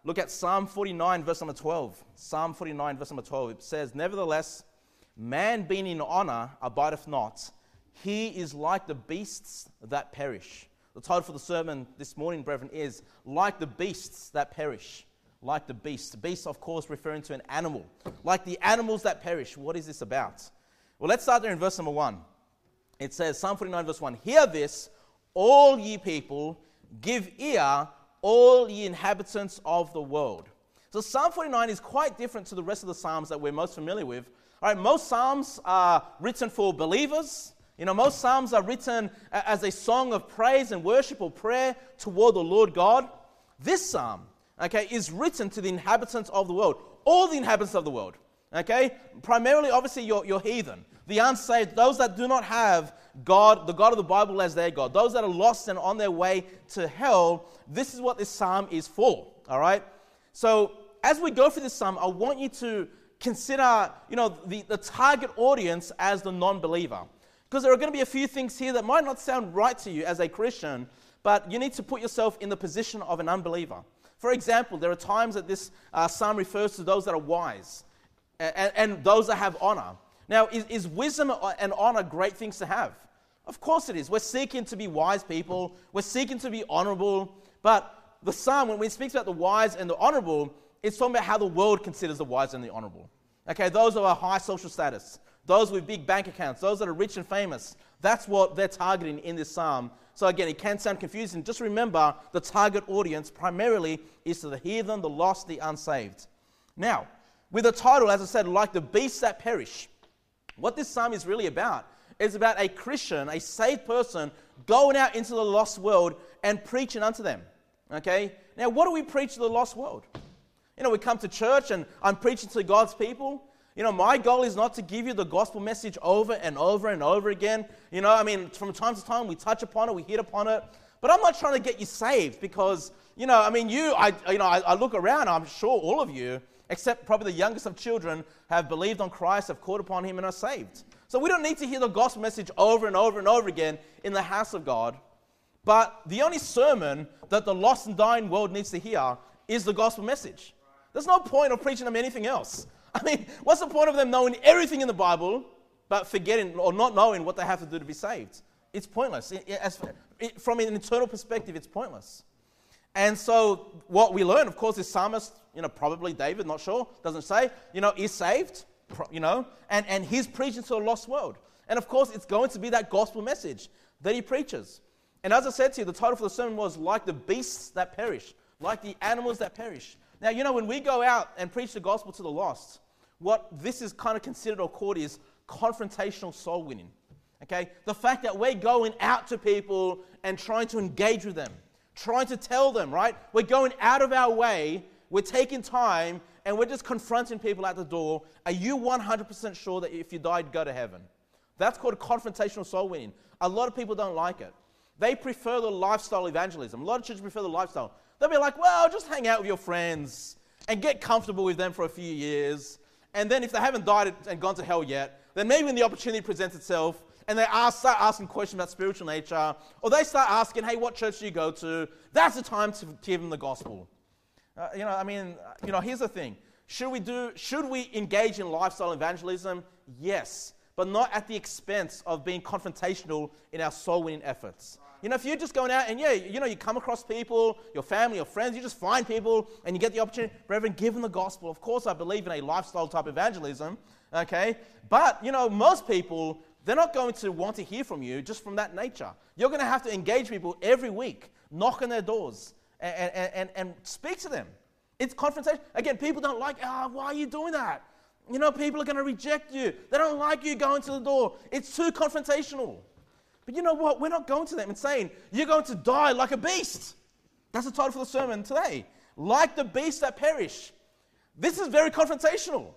look at Psalm 49, verse number 12. Psalm 49, verse number 12. It says, "Nevertheless, man being in honor abideth not. He is like the beasts that perish." The title for the sermon this morning, brethren, is "Like the beasts that perish." Like the beasts. Beasts, of course, referring to an animal. Like the animals that perish. What is this about? Well, let's start there in verse number 1. It says, Psalm 49, verse 1, "Hear this, all ye people, give ear, all ye inhabitants of the world." So Psalm 49 is quite different to the rest of the Psalms that we're most familiar with. All right, most Psalms are written for believers. Most Psalms are written as a song of praise and worship or prayer toward the Lord God. This Psalm, is written to the inhabitants of the world, all the inhabitants of the world. Primarily, obviously, your heathen, the unsaved, those that do not have God, the God of the Bible as their God, those that are lost and on their way to hell. This is what this Psalm is for, all right? So as we go through this Psalm, I want you to consider, the target audience as the non-believer. Because there are going to be a few things here that might not sound right to you as a Christian, but you need to put yourself in the position of an unbeliever. For example, there are times that this Psalm refers to those that are wise and those that have honor. Now, is wisdom and honor great things to have? Of course it is. We're seeking to be wise people. We're seeking to be honorable. But the Psalm, when it speaks about the wise and the honorable, it's talking about how the world considers the wise and the honorable. Those who are high social status, those with big bank accounts, those that are rich and famous. That's what they're targeting in this Psalm. So again, it can sound confusing. Just remember, the target audience primarily is to the heathen, the lost, the unsaved. Now, with the title, as I said, "Like the beasts that perish," what this Psalm is really about is about a Christian, a saved person, going out into the lost world and preaching unto them. Now, what do we preach to the lost world? We come to church and I'm preaching to God's people. My goal is not to give you the gospel message over and over and over again. From time to time we touch upon it, we hit upon it. But I'm not trying to get you saved because, I look around, I'm sure all of you, except probably the youngest of children, have believed on Christ, have called upon Him and are saved. So we don't need to hear the gospel message over and over and over again in the house of God. But the only sermon that the lost and dying world needs to hear is the gospel message. There's no point of preaching them anything else. What's the point of them knowing everything in the Bible, but forgetting or not knowing what they have to do to be saved? It's pointless. From an eternal perspective, it's pointless. And so what we learn, of course, this psalmist, probably David, not sure, doesn't say, is saved, and he's preaching to a lost world. And of course, it's going to be that gospel message that he preaches. And as I said to you, the title for the sermon was "Like the beasts that perish," like the animals that perish. Now, when we go out and preach the gospel to the lost, what this is kind of considered or called is confrontational soul winning. The fact that we're going out to people and trying to engage with them, trying to tell them, right? We're going out of our way, we're taking time, and we're just confronting people at the door. Are you 100% sure that if you died, go to heaven? That's called confrontational soul winning. A lot of people don't like it. They prefer the lifestyle evangelism. A lot of churches prefer the lifestyle. They'll be like, well, just hang out with your friends and get comfortable with them for a few years. And then if they haven't died and gone to hell yet, then maybe when the opportunity presents itself and they start asking questions about spiritual nature, or they start asking, hey, what church do you go to? That's the time to give them the gospel. Here's the thing. Should we engage in lifestyle evangelism? Yes, but not at the expense of being confrontational in our soul-winning efforts. If you're just going out and, you come across people, your family, your friends, you just find people and you get the opportunity, brethren, give them the gospel. Of course, I believe in a lifestyle type evangelism, But, most people, they're not going to want to hear from you just from that nature. You're going to have to engage people every week, knock on their doors and speak to them. It's confrontation. Again, people don't like, why are you doing that? People are going to reject you. They don't like you going to the door. It's too confrontational. But you know what? We're not going to them and saying, you're going to die like a beast. That's the title for the sermon today. Like the beasts that perish. This is very confrontational.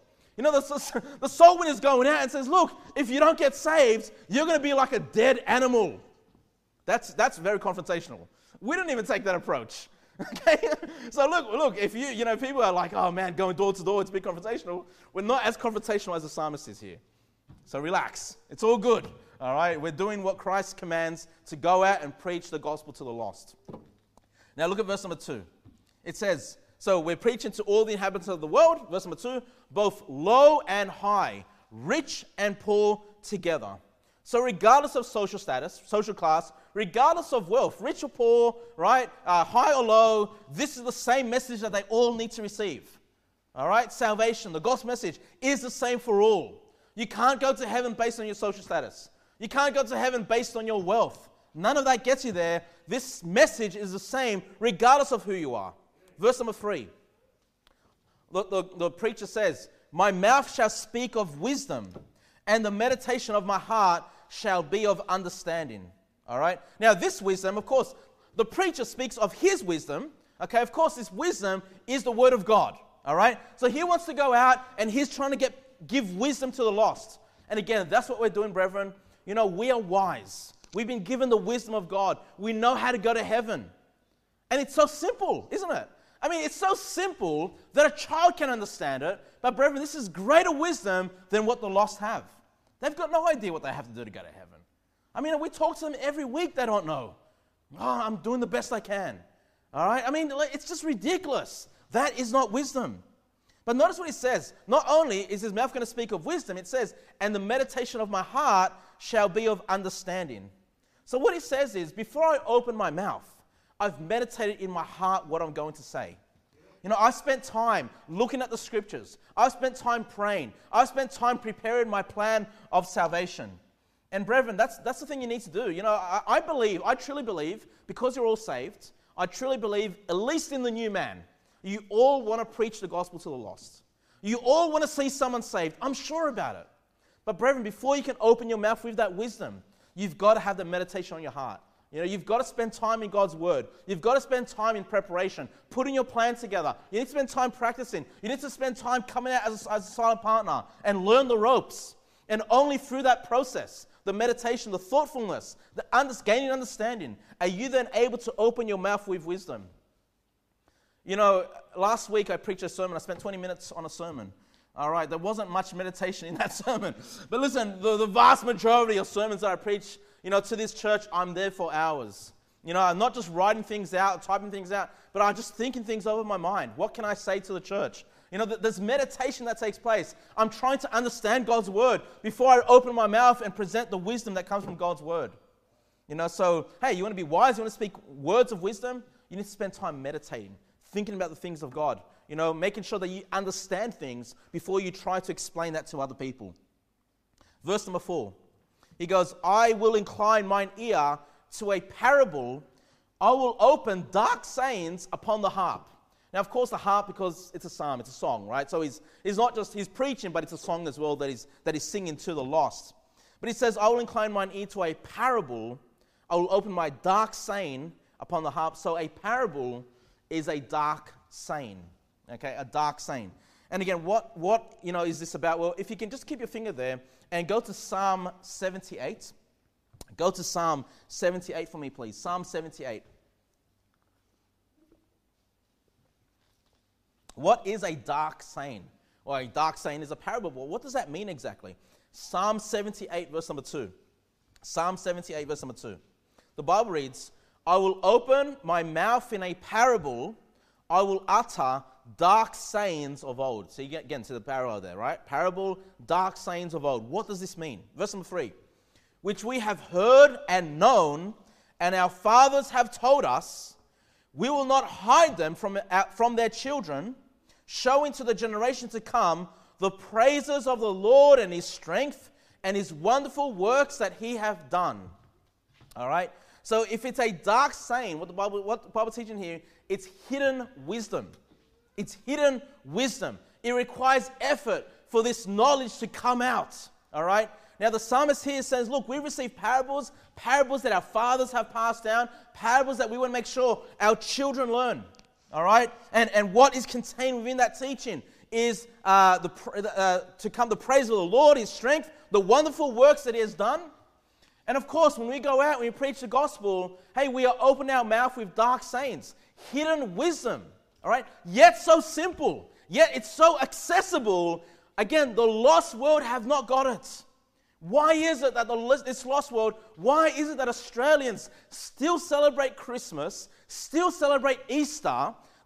The soul winner is going out and says, look, if you don't get saved, you're going to be like a dead animal. That's very confrontational. We don't even take that approach. So look, if people are like, oh man, going door to door, it's a bit confrontational. We're not as confrontational as the psalmist is here. So relax. It's all good. All right, we're doing what Christ commands, to go out and preach the gospel to the lost. Now look at verse number 2. It says, So we're preaching to all the inhabitants of the world, verse number 2, both low and high, rich and poor together. So regardless of social status, social class, regardless of wealth, rich or poor, right, high or low, this is the same message that they all need to receive. All right, salvation, the gospel message is the same for all. You can't go to heaven based on your social status. You can't go to heaven based on your wealth. None of that gets you there. This message is the same regardless of who you are. Verse number 3. The preacher says, my mouth shall speak of wisdom, and the meditation of my heart shall be of understanding. All right? Now this wisdom, of course, the preacher speaks of his wisdom. Okay, of course, this wisdom is the word of God. All right? So he wants to go out and he's trying to give wisdom to the lost. And again, that's what we're doing, brethren. You know, we are wise. We've been given the wisdom of God. We know how to go to heaven. And it's so simple, isn't it? I mean, it's so simple that a child can understand it. But brethren, this is greater wisdom than what the lost have. They've got no idea what they have to do to go to heaven. I mean, we talk to them every week, they don't know. Oh, I'm doing the best I can. All right? I mean, it's just ridiculous. That is not wisdom. But notice what he says. Not only is his mouth going to speak of wisdom, it says, and the meditation of my heart shall be of understanding. So what he says is, before I open my mouth, I've meditated in my heart what I'm going to say. You know, I spent time looking at the scriptures. I've spent time praying. I've spent time preparing my plan of salvation. And brethren, that's the thing you need to do. You know, I truly believe, because you're all saved, I truly believe, at least in the new man, you all want to preach the gospel to the lost. You all want to see someone saved. I'm sure about it. But brethren, before you can open your mouth with that wisdom, you've got to have the meditation on your heart. You know, you've got to spend time in God's word. You've got to spend time in preparation, putting your plan together. You need to spend time practicing. You need to spend time coming out as a silent partner and learn the ropes. And only through that process, the meditation, the thoughtfulness, the gaining understanding, are you then able to open your mouth with wisdom. You know, last week I preached a sermon. I spent 20 minutes on a sermon. All right, there wasn't much meditation in that sermon. But listen, the vast majority of sermons that I preach, you know, to this church, I'm there for hours. You know, I'm not just writing things out, typing things out, but I'm just thinking things over my mind. What can I say to the church? You know, there's meditation that takes place. I'm trying to understand God's word before I open my mouth and present the wisdom that comes from God's word. You know, so, hey, you want to be wise? You want to speak words of wisdom? You need to spend time meditating, thinking about the things of God. You know, making sure that you understand things before you try to explain that to other people. Verse number 4. He goes, I will incline mine ear to a parable. I will open dark sayings upon the harp. Now, of course, the harp, because it's a psalm, it's a song, right? So he's not just, he's preaching, but it's a song as well that he's singing to the lost. But he says, I will incline mine ear to a parable. I will open my dark saying upon the harp. So a parable is a dark saying. Okay, a dark saying. And again, what you know is this about? Well, if you can just keep your finger there and go to Psalm 78. Go to Psalm 78 for me, please. Psalm 78. What is a dark saying? Or a dark saying is a parable. Well, what does that mean exactly? Psalm 78, verse number 2. Psalm 78, verse number 2. The Bible reads, I will open my mouth in a parable. I will utter dark sayings of old. So you get again to the parallel there, right? Parable, dark sayings of old. What does this mean? Verse number 3. Which we have heard and known, and our fathers have told us, we will not hide them from their children, showing to the generation to come the praises of the Lord and his strength and his wonderful works that he hath done. All right? So if it's a dark saying, what the Bible teaching here, it's hidden wisdom. It's hidden wisdom. It requires effort for this knowledge to come out. All right? Now the psalmist here says, look, we receive parables that our fathers have passed down, parables that we want to make sure our children learn. All right? And what is contained within that teaching is to come the praise of the Lord, his strength, the wonderful works that he has done. And of course, when we go out and we preach the gospel, hey, we are opening our mouth with dark sayings, hidden wisdom. All right? Yet so simple, yet it's so accessible. Again, the lost world have not got it. Why is it that this lost world, why is it that Australians still celebrate Christmas, still celebrate Easter?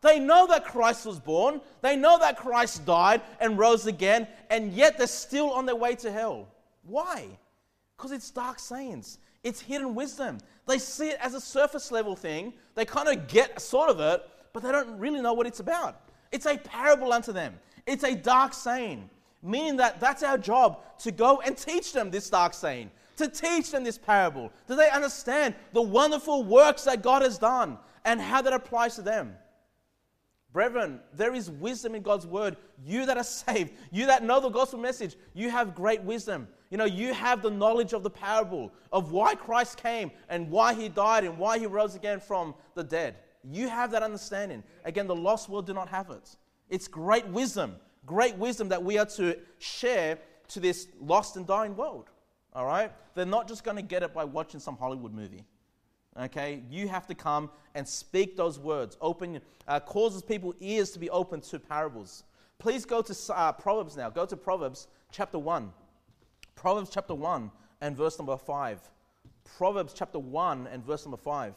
They know that Christ was born. They know that Christ died and rose again, and yet they're still on their way to hell. Why? Because it's dark sayings. It's hidden wisdom. They see it as a surface level thing. They kind of get sort of it, but they don't really know what it's about. It's a parable unto them. It's a dark saying, meaning that that's our job, to go and teach them this dark saying, to teach them this parable. Do they understand the wonderful works that God has done and how that applies to them? Brethren, there is wisdom in God's word. You that are saved, you that know the gospel message, you have great wisdom. You have the knowledge of the parable, of why Christ came and why he died and why he rose again from the dead. You have that understanding. Again, the lost world do not have it. It's great wisdom that we are to share to this lost and dying world. All right? They're not just going to get it by watching some Hollywood movie. Okay? You have to come and speak those words. Causes people's ears to be open to parables. Please go to Proverbs now. Go to Proverbs chapter 1. Proverbs chapter 1 and verse number 5. Proverbs chapter 1 and verse number 5.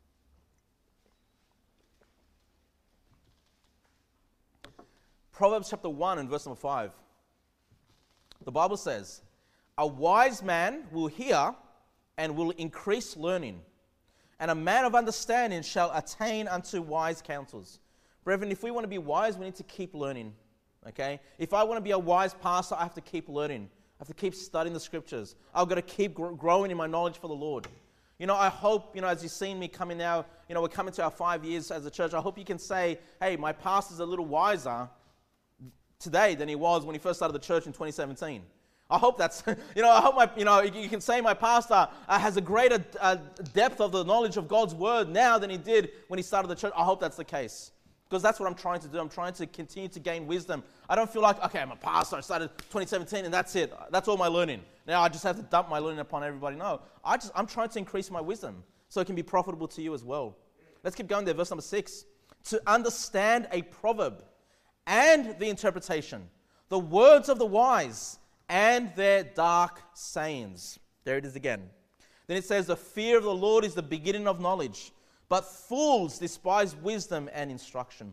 Proverbs chapter 1 and verse number 5. The Bible says, "A wise man will hear and will increase learning, and a man of understanding shall attain unto wise counsels." Brethren, if we want to be wise, we need to keep learning. Okay? If I want to be a wise pastor, I have to keep learning. I have to keep studying the scriptures. I've got to keep growing in my knowledge for the Lord. I hope, as you've seen me coming now, we're coming to our 5 years as a church. I hope you can say, hey, my pastor's a little wiser today than he was when he first started the church in 2017. I hope that's, I hope you can say my pastor has a greater depth of the knowledge of God's word now than he did when he started the church. I hope that's the case. Because that's what I'm trying to do. I'm trying to continue to gain wisdom. I don't feel like, okay, I'm a pastor. I started 2017 and that's it. That's all my learning. Now I just have to dump my learning upon everybody. No, I'm trying to increase my wisdom so it can be profitable to you as well. Let's keep going there. Verse number 6. To understand a proverb and the interpretation, the words of the wise and their dark sayings. There it is again. Then it says, the fear of the Lord is the beginning of knowledge, but fools despise wisdom and instruction.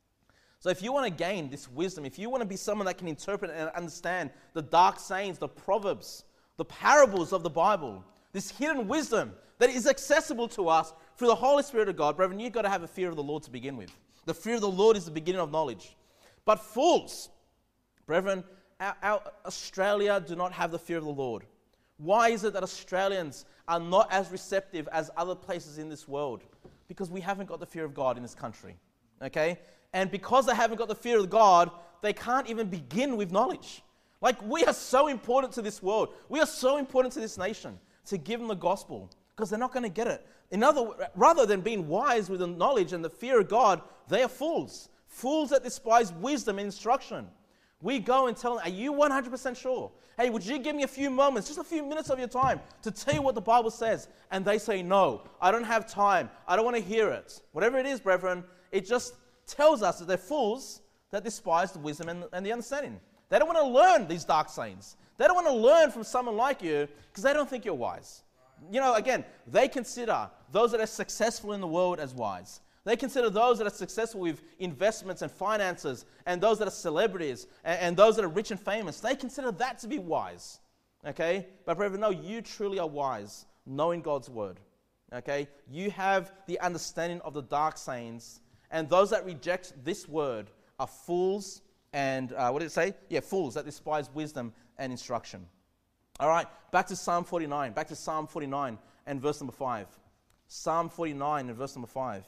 So if you want to gain this wisdom, if you want to be someone that can interpret and understand the dark sayings, the proverbs, the parables of the Bible, this hidden wisdom that is accessible to us through the Holy Spirit of God, brethren, you've got to have a fear of the Lord to begin with. The fear of the Lord is the beginning of knowledge. But fools, brethren, our Australia do not have the fear of the Lord. Why is it that Australians are not as receptive as other places in this world? Because we haven't got the fear of God in this country, okay? And because they haven't got the fear of God, they can't even begin with knowledge. Like, we are so important to this world. We are so important to this nation to give them the gospel because they're not going to get it. Rather than being wise with the knowledge and the fear of God, they are fools. Fools that despise wisdom and instruction. We go and tell them, are you 100% sure? Hey, would you give me a few moments, just a few minutes of your time to tell you what the Bible says? And they say, no, I don't have time. I don't want to hear it. Whatever it is, brethren, it just tells us that they're fools that despise the wisdom and the understanding. They don't want to learn these dark sayings. They don't want to learn from someone like you because they don't think you're wise. Again, they consider those that are successful in the world as wise. They consider those that are successful with investments and finances and those that are celebrities and those that are rich and famous. They consider that to be wise. Okay? But brethren, no, you truly are wise, knowing God's word. Okay? You have the understanding of the dark sayings, and those that reject this word are fools and, what did it say? Yeah, fools that despise wisdom and instruction. All right, back to Psalm 49. Back to Psalm 49 and verse number 5. Psalm 49 and verse number 5.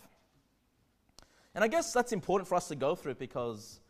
And I guess that's important for us to go through because,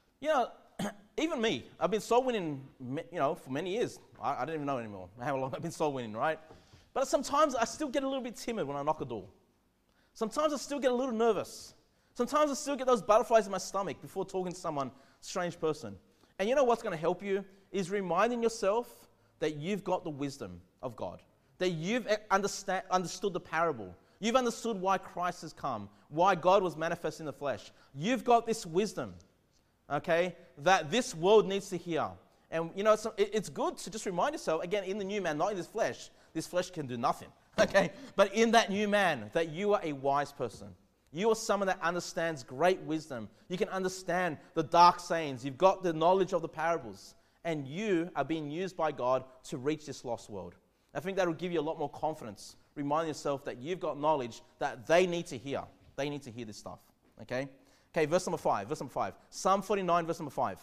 even me, I've been soul winning, for many years. I don't even know anymore how long I've been soul winning, right? But sometimes I still get a little bit timid when I knock a door. Sometimes I still get a little nervous. Sometimes I still get those butterflies in my stomach before talking to someone, strange person. And you know what's going to help you is reminding yourself that you've got the wisdom of God, that you've understood the parable. You've understood why Christ has come, why God was manifest in the flesh. You've got this wisdom, okay, that this world needs to hear. And, it's good to just remind yourself, again, in the new man, not in this flesh can do nothing, okay? But in that new man, that you are a wise person. You are someone that understands great wisdom. You can understand the dark sayings. You've got the knowledge of the parables. And you are being used by God to reach this lost world. I think that will give you a lot more confidence. Remind yourself that you've got knowledge that they need to hear. They need to hear this stuff. Okay, verse number 5. Psalm 49, verse number 5.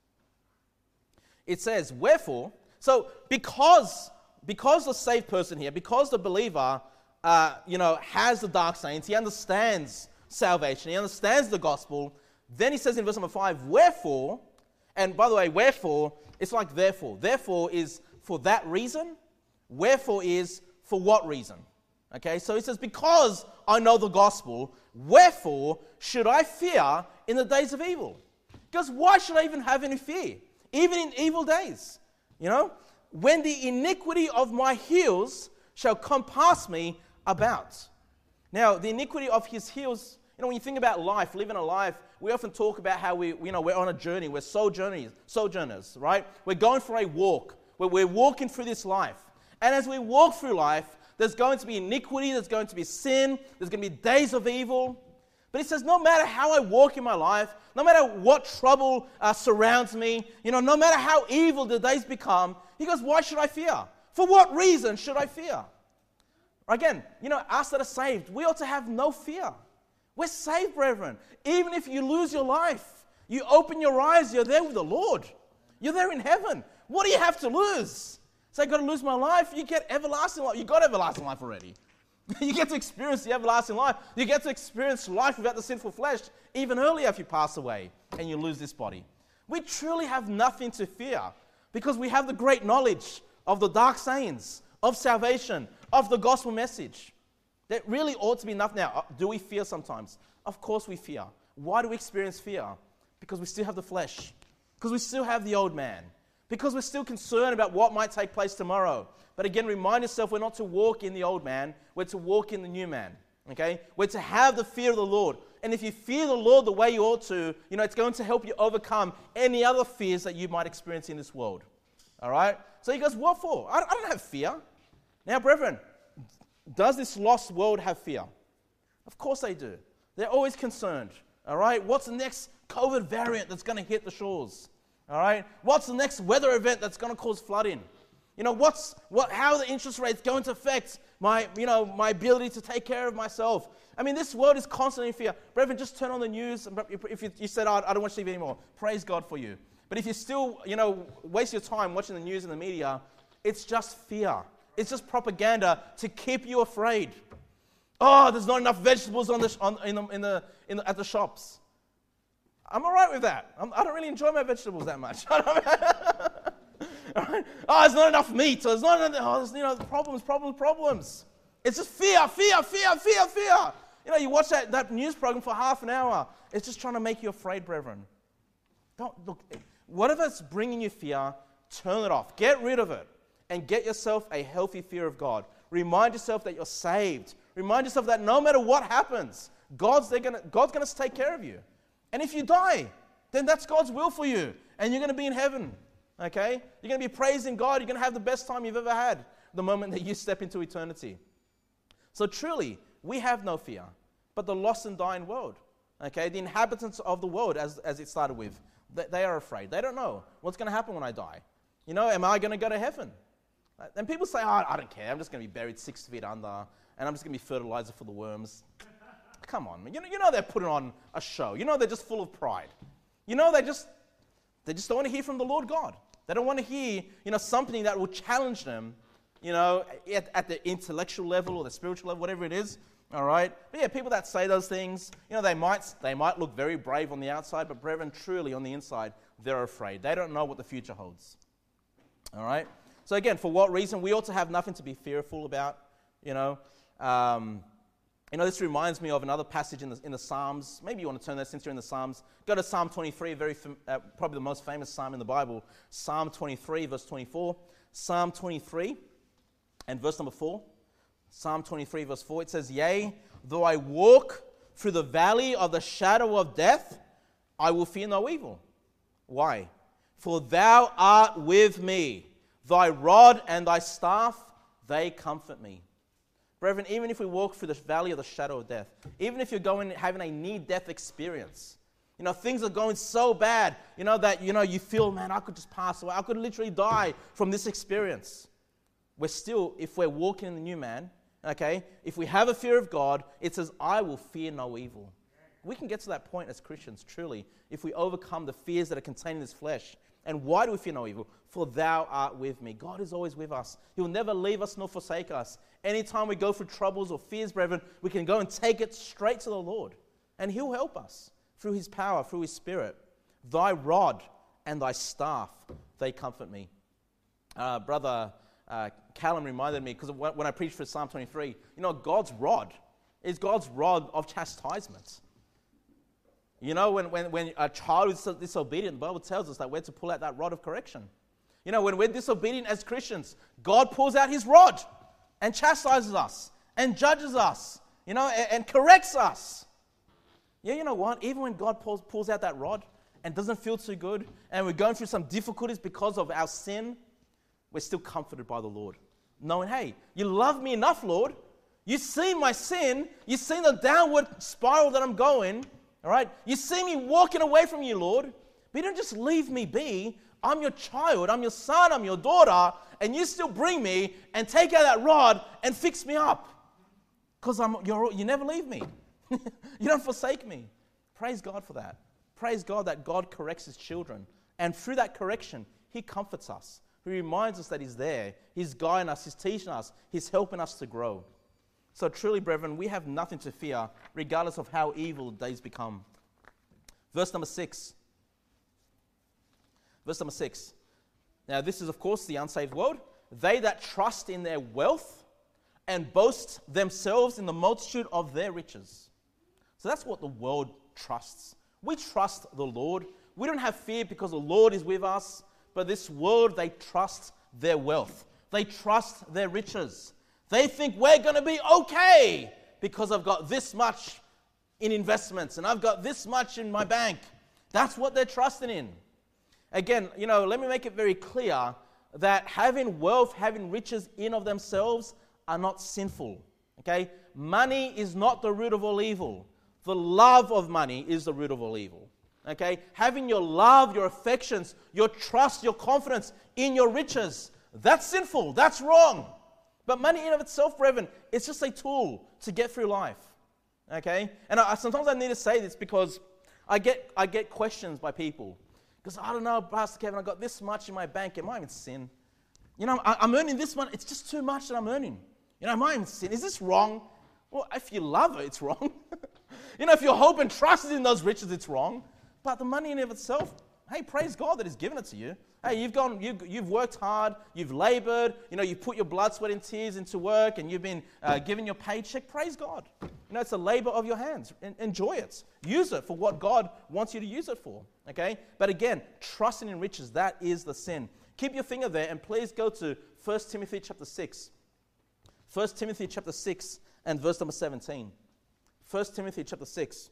It says, wherefore, so because the saved person here, because the believer, has the dark sayings, he understands salvation, he understands the gospel, then he says in verse number 5, wherefore, and by the way, wherefore, it's like therefore. Therefore is for that reason. Wherefore is for what reason? Okay, so he says, because I know the gospel, wherefore should I fear in the days of evil? Because why should I even have any fear? Even in evil days, when the iniquity of my heels shall compass me about. Now, the iniquity of his heels, when you think about life, living a life, we often talk about how we're on a journey. We're sojourners, right? We're going for a walk. We're walking through this life. And as we walk through life, there's going to be iniquity, there's going to be sin, there's going to be days of evil. But he says, no matter how I walk in my life, no matter what trouble surrounds me, no matter how evil the days become, he goes, why should I fear? For what reason should I fear? Again, us that are saved, we ought to have no fear. We're saved, brethren. Even if you lose your life, you open your eyes, you're there with the Lord. You're there in heaven. What do you have to lose? Say, I've got to lose my life. You get everlasting life. You got everlasting life already. You get to experience the everlasting life. You get to experience life without the sinful flesh even earlier if you pass away and you lose this body. We truly have nothing to fear because we have the great knowledge of the dark sayings, of salvation, of the gospel message. That really ought to be enough. Now, do we fear sometimes? Of course we fear. Why do we experience fear? Because we still have the flesh. Because we still have the old man. Because we're still concerned about what might take place tomorrow. But again, remind yourself we're not to walk in the old man. We're to walk in the new man. Okay? We're to have the fear of the Lord. And if you fear the Lord the way you ought to, it's going to help you overcome any other fears that you might experience in this world. All right? So he goes, what for? I don't have fear. Now, brethren, does this lost world have fear? Of course they do. They're always concerned. All right? What's the next COVID variant that's going to hit the shores? All right? What's the next weather event that's going to cause flooding? How are the interest rates going to affect my ability to take care of myself? I mean, this world is constantly in fear. Brethren, just turn on the news. If you said, I don't watch TV anymore, praise God for you. But if you still, waste your time watching the news and the media, it's just fear. It's just propaganda to keep you afraid. Oh, there's not enough vegetables at the shops. I'm all right with that. I don't really enjoy my vegetables that much. Right? Oh, there's not enough meat. So there's not enough, problems. It's just fear. You watch that news program for half an hour. It's just trying to make you afraid, brethren. Don't look. Whatever's bringing you fear, turn it off. Get rid of it. And get yourself a healthy fear of God. Remind yourself that you're saved. Remind yourself that no matter what happens, God's going to take care of you. And if you die, then that's God's will for you. And you're going to be in heaven. Okay? You're going to be praising God. You're going to have the best time you've ever had the moment that you step into eternity. So truly, we have no fear. But the lost and dying world, okay, the inhabitants of the world, as it started with, they are afraid. They don't know what's going to happen when I die. Am I going to go to heaven? And people say, I don't care. I'm just going to be buried 6 feet under, and I'm just going to be fertilizer for the worms. Come on, man. They're putting on a show. They're just full of pride. They just don't want to hear from the Lord God. They don't want to hear, something that will challenge them, at the intellectual level or the spiritual level, whatever it is. All right? But yeah, people that say those things, they might look very brave on the outside, but brethren, truly on the inside, they're afraid. They don't know what the future holds. All right? So again, for what reason? We ought to have nothing to be fearful about, this reminds me of another passage in the Psalms. Maybe you want to turn there since you're in the Psalms. Go to Psalm 23, probably the most famous psalm in the Bible. Psalm 23, verse 24. Psalm 23 and verse number 4. Psalm 23, verse 4. It says, Yea, though I walk through the valley of the shadow of death, I will fear no evil. Why? For thou art with me. Thy rod and thy staff, they comfort me. Brethren, even if we walk through the valley of the shadow of death, even if you're having a near-death experience, things are going so bad, that, you feel, man, I could just pass away. I could literally die from this experience. We're still, if we're walking in the new man, okay, if we have a fear of God, it says, I will fear no evil. We can get to that point as Christians, truly, if we overcome the fears that are contained in this flesh. And why do we fear no evil? For thou art with me. God is always with us. He will never leave us nor forsake us. Anytime we go through troubles or fears, brethren, we can go and take it straight to the Lord. And He'll help us through His power, through His Spirit. Thy rod and thy staff, they comfort me. Brother Callum reminded me, because when I preached for Psalm 23, God's rod is God's rod of chastisement. When a child is disobedient, the Bible tells us that we're to pull out that rod of correction. When we're disobedient as Christians, God pulls out His rod and chastises us and judges us, and corrects us. Yeah, you know what? Even when God pulls out that rod and doesn't feel too good, and we're going through some difficulties because of our sin, we're still comforted by the Lord. Knowing, hey, you love me enough, Lord. You see my sin. You see the downward spiral that I'm going. All right? You see me walking away from you, Lord. But you don't just leave me be. I'm your child. I'm your son. I'm your daughter. And you still bring me and take out that rod and fix me up. Because you never leave me. You don't forsake me. Praise God for that. Praise God that God corrects His children. And through that correction, He comforts us. He reminds us that He's there. He's guiding us. He's teaching us. He's helping us to grow. So truly, brethren, we have nothing to fear, regardless of how evil the days become. Verse number 6. Verse number 6. Now, this is, of course, the unsaved world. They that trust in their wealth and boast themselves in the multitude of their riches. So that's what the world trusts. We trust the Lord. We don't have fear because the Lord is with us. But this world, they trust their wealth. They trust their riches. They think we're going to be okay because I've got this much in investments and I've got this much in my bank. That's what they're trusting in. Again, let me make it very clear that having wealth, having riches in of themselves are not sinful. Okay? Money is not the root of all evil. The love of money is the root of all evil. Okay? Having your love, your affections, your trust, your confidence in your riches, that's sinful. That's wrong. But money in of itself, brethren, it's just a tool to get through life. Okay? And sometimes I need to say this because I get questions by people. Because I don't know, Pastor Kevin, I got this much in my bank. Am I in sin? I'm earning this one. It's just too much that I'm earning. Am I in sin? Is this wrong? Well, if you love it, it's wrong. If your hope and trust is in those riches, it's wrong. But the money in of itself, hey, praise God that He's given it to you. Hey, you've worked hard, you've labored, you put your blood, sweat, and tears into work, and you've been given your paycheck. Praise God. It's a labor of your hands. Enjoy it. Use it for what God wants you to use it for. Okay? But again, trusting in riches, that is the sin. Keep your finger there, and please go to 1 Timothy chapter 6. 1 Timothy chapter 6 and verse number 17. 1 Timothy chapter 6.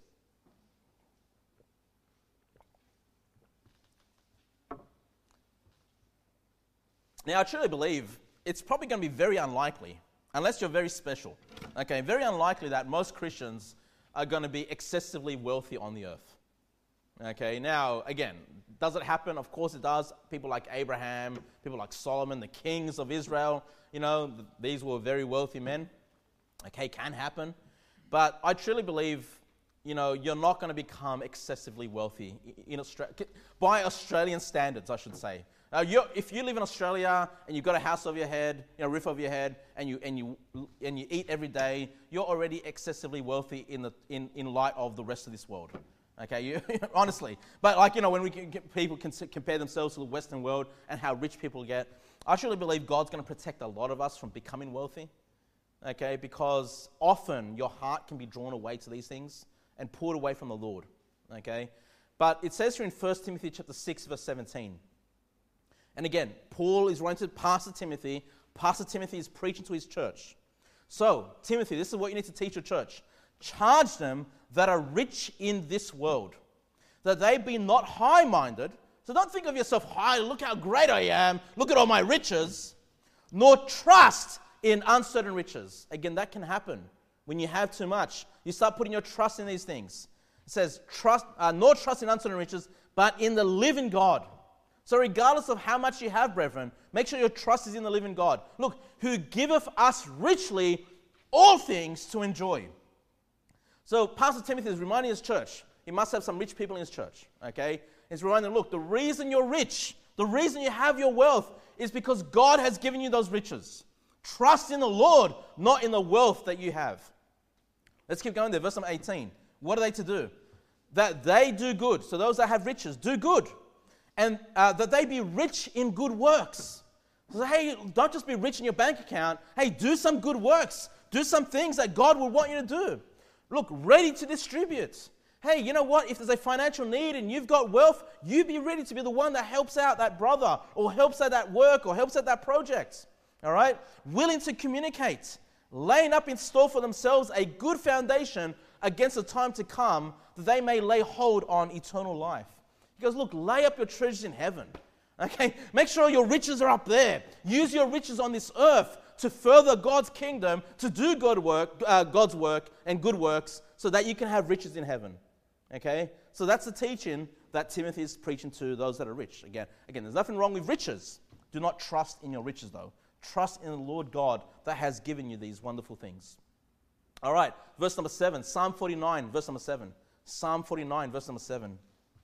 Now, I truly believe it's probably going to be very unlikely, unless you're very special, okay, very unlikely that most Christians are going to be excessively wealthy on the earth. Okay, now, again, does it happen? Of course it does. People like Abraham, people like Solomon, the kings of Israel, these were very wealthy men. Okay, can happen. But I truly believe, you're not going to become excessively wealthy in Australia, by Australian standards, I should say. If you live in Australia and you've got a house over your head, roof over your head, and you eat every day, you're already excessively wealthy in light of the rest of this world. Okay, honestly. But when people can compare themselves to the Western world and how rich people get, I truly believe God's going to protect a lot of us from becoming wealthy. Okay, because often your heart can be drawn away to these things and pulled away from the Lord. Okay, but it says here in 1 Timothy chapter 6, verse 17. And again, Paul is writing to Pastor Timothy. Pastor Timothy is preaching to his church. So, Timothy, this is what you need to teach your church. Charge them that are rich in this world, that they be not high-minded. So don't think of yourself high, look how great I am, look at all my riches. Nor trust in uncertain riches. Again, that can happen when you have too much. You start putting your trust in these things. It says, nor trust in uncertain riches, but in the living God. So regardless of how much you have, brethren, make sure your trust is in the living God. Look, who giveth us richly all things to enjoy. So Pastor Timothy is reminding his church, he must have some rich people in his church, okay? He's reminding them, look, the reason you're rich, the reason you have your wealth is because God has given you those riches. Trust in the Lord, not in the wealth that you have. Let's keep going there. Verse number 18. What are they to do? That they do good. So those that have riches, do good. And that they be rich in good works. So, hey, don't just be rich in your bank account. Hey, do some good works. Do some things that God would want you to do. Look, ready to distribute. Hey, you know what? If there's a financial need and you've got wealth, you be ready to be the one that helps out that brother or helps out that work or helps out that project. All right? Willing to communicate. Laying up in store for themselves a good foundation against the time to come that they may lay hold on eternal life. He goes, look, lay up your treasures in heaven. Okay? Make sure your riches are up there. Use your riches on this earth to further God's kingdom, to do God's work and good works so that you can have riches in heaven. Okay? So that's the teaching that Timothy is preaching to those that are rich. Again, there's nothing wrong with riches. Do not trust in your riches, though. Trust in the Lord God that has given you these wonderful things. All right, verse number 7. Psalm 49, verse number 7. Psalm 49, verse number 7.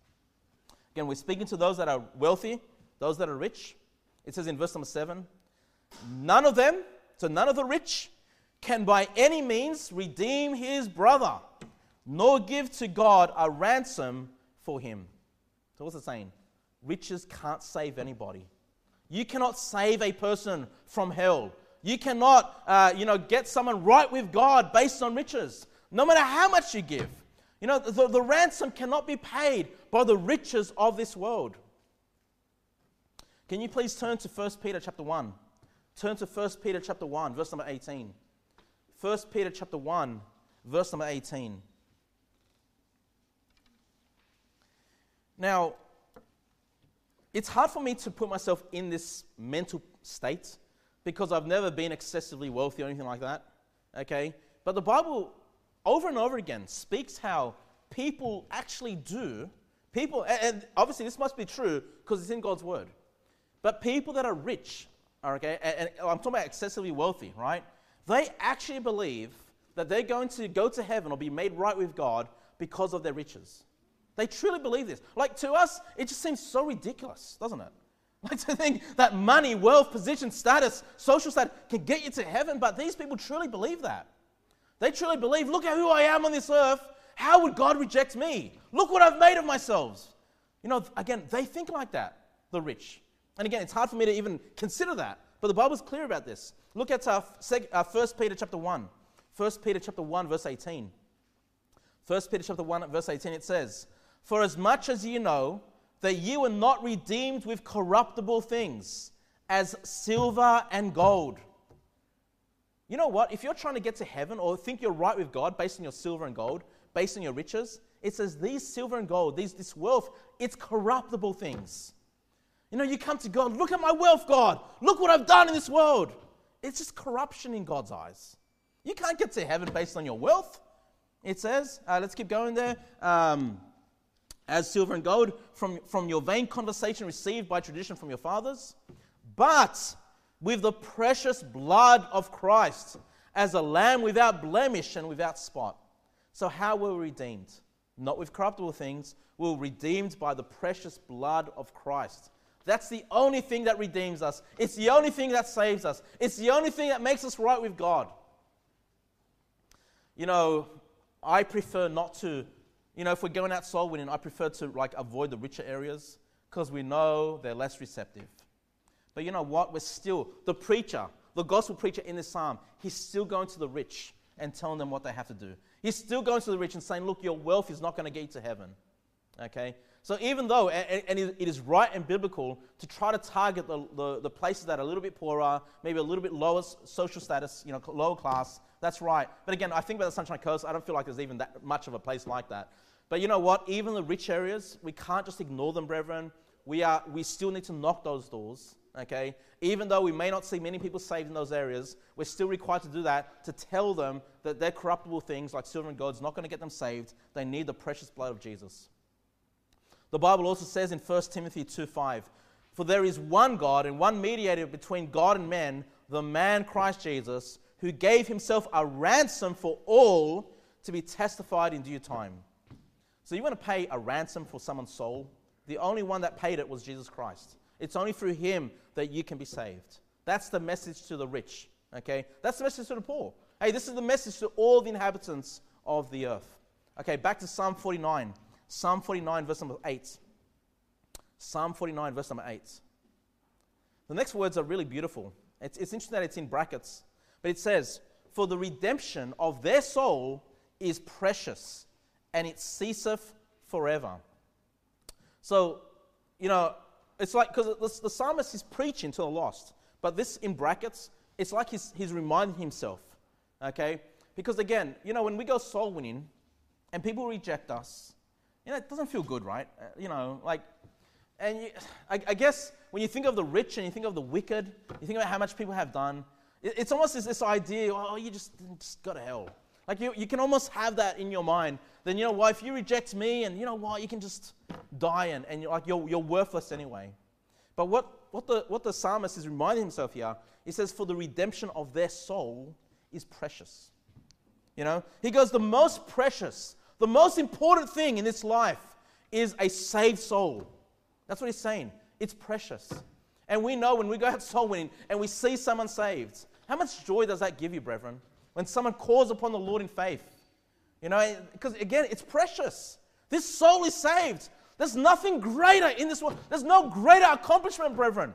Again, we're speaking to those that are wealthy, those that are rich. It says in verse number 7, none of them, so none of the rich, can by any means redeem his brother, nor give to God a ransom for him. So what's it saying? Riches can't save anybody. You cannot save a person from hell. You cannot, get someone right with God based on riches, no matter how much you give. You know, the ransom cannot be paid by the riches of this world. Can you please turn to 1 Peter chapter 1? Turn to 1 Peter chapter 1, verse number 18. 1 Peter chapter 1, verse number 18. Now, it's hard for me to put myself in this mental state because I've never been excessively wealthy or anything like that, okay? But the Bible, over and over again, speaks how people actually do, and obviously this must be true because it's in God's Word, but people that are rich, okay, and I'm talking about excessively wealthy, right? They actually believe that they're going to go to heaven or be made right with God because of their riches. They truly believe this. Like, to us, it just seems so ridiculous, doesn't it? Like, to think that money, wealth, position, status, social status can get you to heaven, but these people truly believe that. They truly believe, look at who I am on this earth. How would God reject me? Look what I've made of myself. You know, again, they think like that, the rich. And again, it's hard for me to even consider that, but the Bible's clear about this. Look at 1 Peter chapter 1. 1 Peter chapter 1, verse 18. 1 Peter chapter 1, verse 18, it says, for as much as you know that you were not redeemed with corruptible things, as silver and gold. You know what? If you're trying to get to heaven or think you're right with God based on your silver and gold, based on your riches, it says these silver and gold, this wealth, it's corruptible things. You know, you come to God, look at my wealth, God. Look what I've done in this world. It's just corruption in God's eyes. You can't get to heaven based on your wealth. It says, let's keep going there. As silver and gold from your vain conversation received by tradition from your fathers, but with the precious blood of Christ, as a lamb without blemish and without spot. So how were we redeemed? Not with corruptible things, we were redeemed by the precious blood of Christ. That's the only thing that redeems us. It's the only thing that saves us. It's the only thing that makes us right with God. You know, I prefer not to, if we're going out soul winning, I prefer to avoid the richer areas because we know they're less receptive. But you know what? We're still, the gospel preacher in this psalm, he's still going to the rich and telling them what they have to do. He's still going to the rich and saying, look, your wealth is not going to get you to heaven. Okay? So even though, and it is right and biblical to try to target the places that are a little bit poorer, maybe a little bit lower social status, lower class, that's right. But again, I think about the Sunshine Coast, I don't feel like there's even that much of a place like that. But you know what? Even the rich areas, we can't just ignore them, brethren. We still need to knock those doors okay? Even though we may not see many people saved in those areas, we're still required to do that, to tell them that their corruptible things like silver and gold is not going to get them saved. They need the precious blood of Jesus. The Bible also says in 1 Timothy 2:5, "For there is one God and one mediator between God and men, the man Christ Jesus, who gave himself a ransom for all to be testified in due time." So you want to pay a ransom for someone's soul? The only one that paid it was Jesus Christ. It's only through him that you can be saved. That's the message to the rich, okay? That's the message to the poor. Hey, this is the message to all the inhabitants of the earth. Okay, back to Psalm 49. Psalm 49, verse number 8. Psalm 49, verse number 8. The next words are really beautiful. It's interesting that it's in brackets, but it says, "For the redemption of their soul is precious, and it ceaseth forever." So, it's like, because the psalmist is preaching to the lost, but this in brackets, it's like he's reminding himself, okay? Because again, when we go soul winning and people reject us, it doesn't feel good, right? I guess when you think of the rich and you think of the wicked, you think about how much people have done, it's almost this idea, you just go to hell. Like you can almost have that in your mind. Then if you reject me, and you can just die, and you're worthless anyway. But what the psalmist is reminding himself here, he says, "For the redemption of their soul is precious." He goes, the most precious, the most important thing in this life is a saved soul. That's what he's saying. It's precious. And we know when we go out soul winning and we see someone saved, how much joy does that give you, brethren? When someone calls upon the Lord in faith. Because again, it's precious. This soul is saved. There's nothing greater in this world. There's no greater accomplishment, brethren.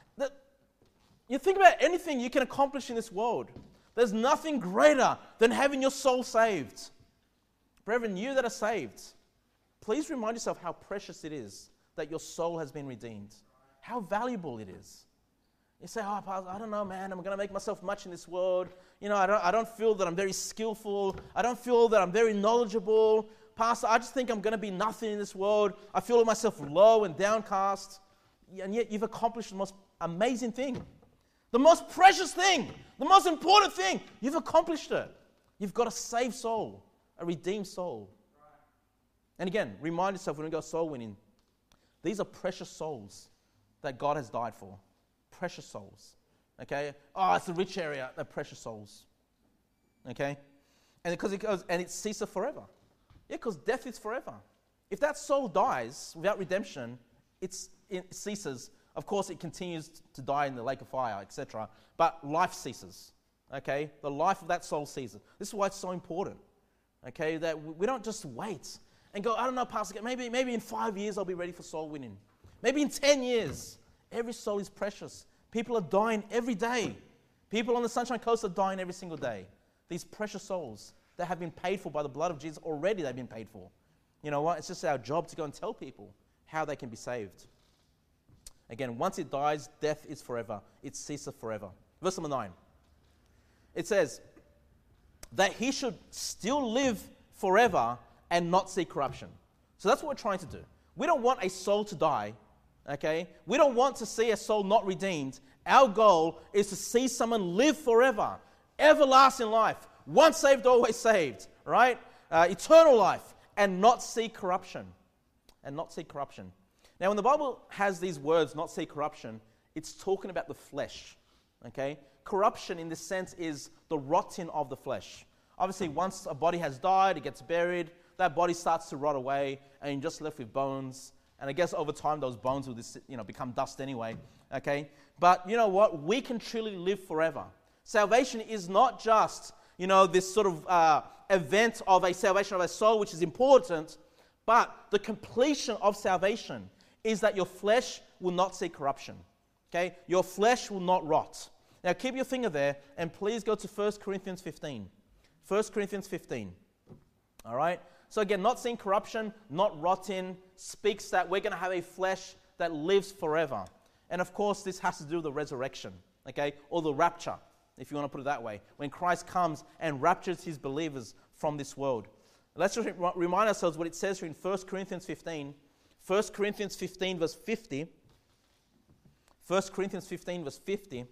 You think about anything you can accomplish in this world. There's nothing greater than having your soul saved. Brethren, you that are saved, please remind yourself how precious it is that your soul has been redeemed. How valuable it is. You say, Pastor, I don't know, man. I'm going to make myself much in this world. I don't feel that I'm very skillful. I don't feel that I'm very knowledgeable. Pastor, I just think I'm going to be nothing in this world. I feel myself low and downcast. And yet you've accomplished the most amazing thing. The most precious thing. The most important thing. You've accomplished it. You've got a saved soul. A redeemed soul. And again, remind yourself when we go soul winning, these are precious souls that God has died for. Precious souls. Okay? It's a rich area. They're precious souls. Okay? And because it goes, and it ceases forever. Yeah, because death is forever. If that soul dies without redemption, it ceases. Of course, it continues to die in the lake of fire, etc. But life ceases. Okay? The life of that soul ceases. This is why it's so important. Okay? That we don't just wait and go, I don't know, Pastor, maybe in 5 years I'll be ready for soul winning. Maybe in 10 years. Every soul is precious. People are dying every day. People on the Sunshine Coast are dying every single day. These precious souls that have been paid for by the blood of Jesus, already they've been paid for. You know what? It's just our job to go and tell people how they can be saved. Again, once it dies, death is forever. It ceases forever. Verse number 9. It says that he should still live forever and not see corruption. So that's what we're trying to do. We don't want a soul to die. Okay? We don't want to see a soul not redeemed. Our goal is to see someone live forever. Everlasting life. Once saved, always saved. Right? Eternal life. And not see corruption. And not see corruption. Now, when the Bible has these words, not see corruption, it's talking about the flesh. Okay? Corruption, in this sense, is the rotting of the flesh. Obviously, once a body has died, it gets buried, that body starts to rot away, and you're just left with bones. And I guess over time, those bones will become dust anyway. Okay? But you know what? We can truly live forever. Salvation is not just, this sort of event of a salvation of a soul, which is important, but the completion of salvation is that your flesh will not see corruption. Okay? Your flesh will not rot. Now, keep your finger there, and please go to 1 Corinthians 15. 1 Corinthians 15. All right? So again, not seeing corruption, not rotting, speaks that we're going to have a flesh that lives forever. And of course, this has to do with the resurrection, okay? Or the rapture, if you want to put it that way. When Christ comes and raptures his believers from this world. Let's just remind ourselves what it says here in 1 Corinthians 15. 1 Corinthians 15, verse 50. 1 Corinthians 15, verse 50.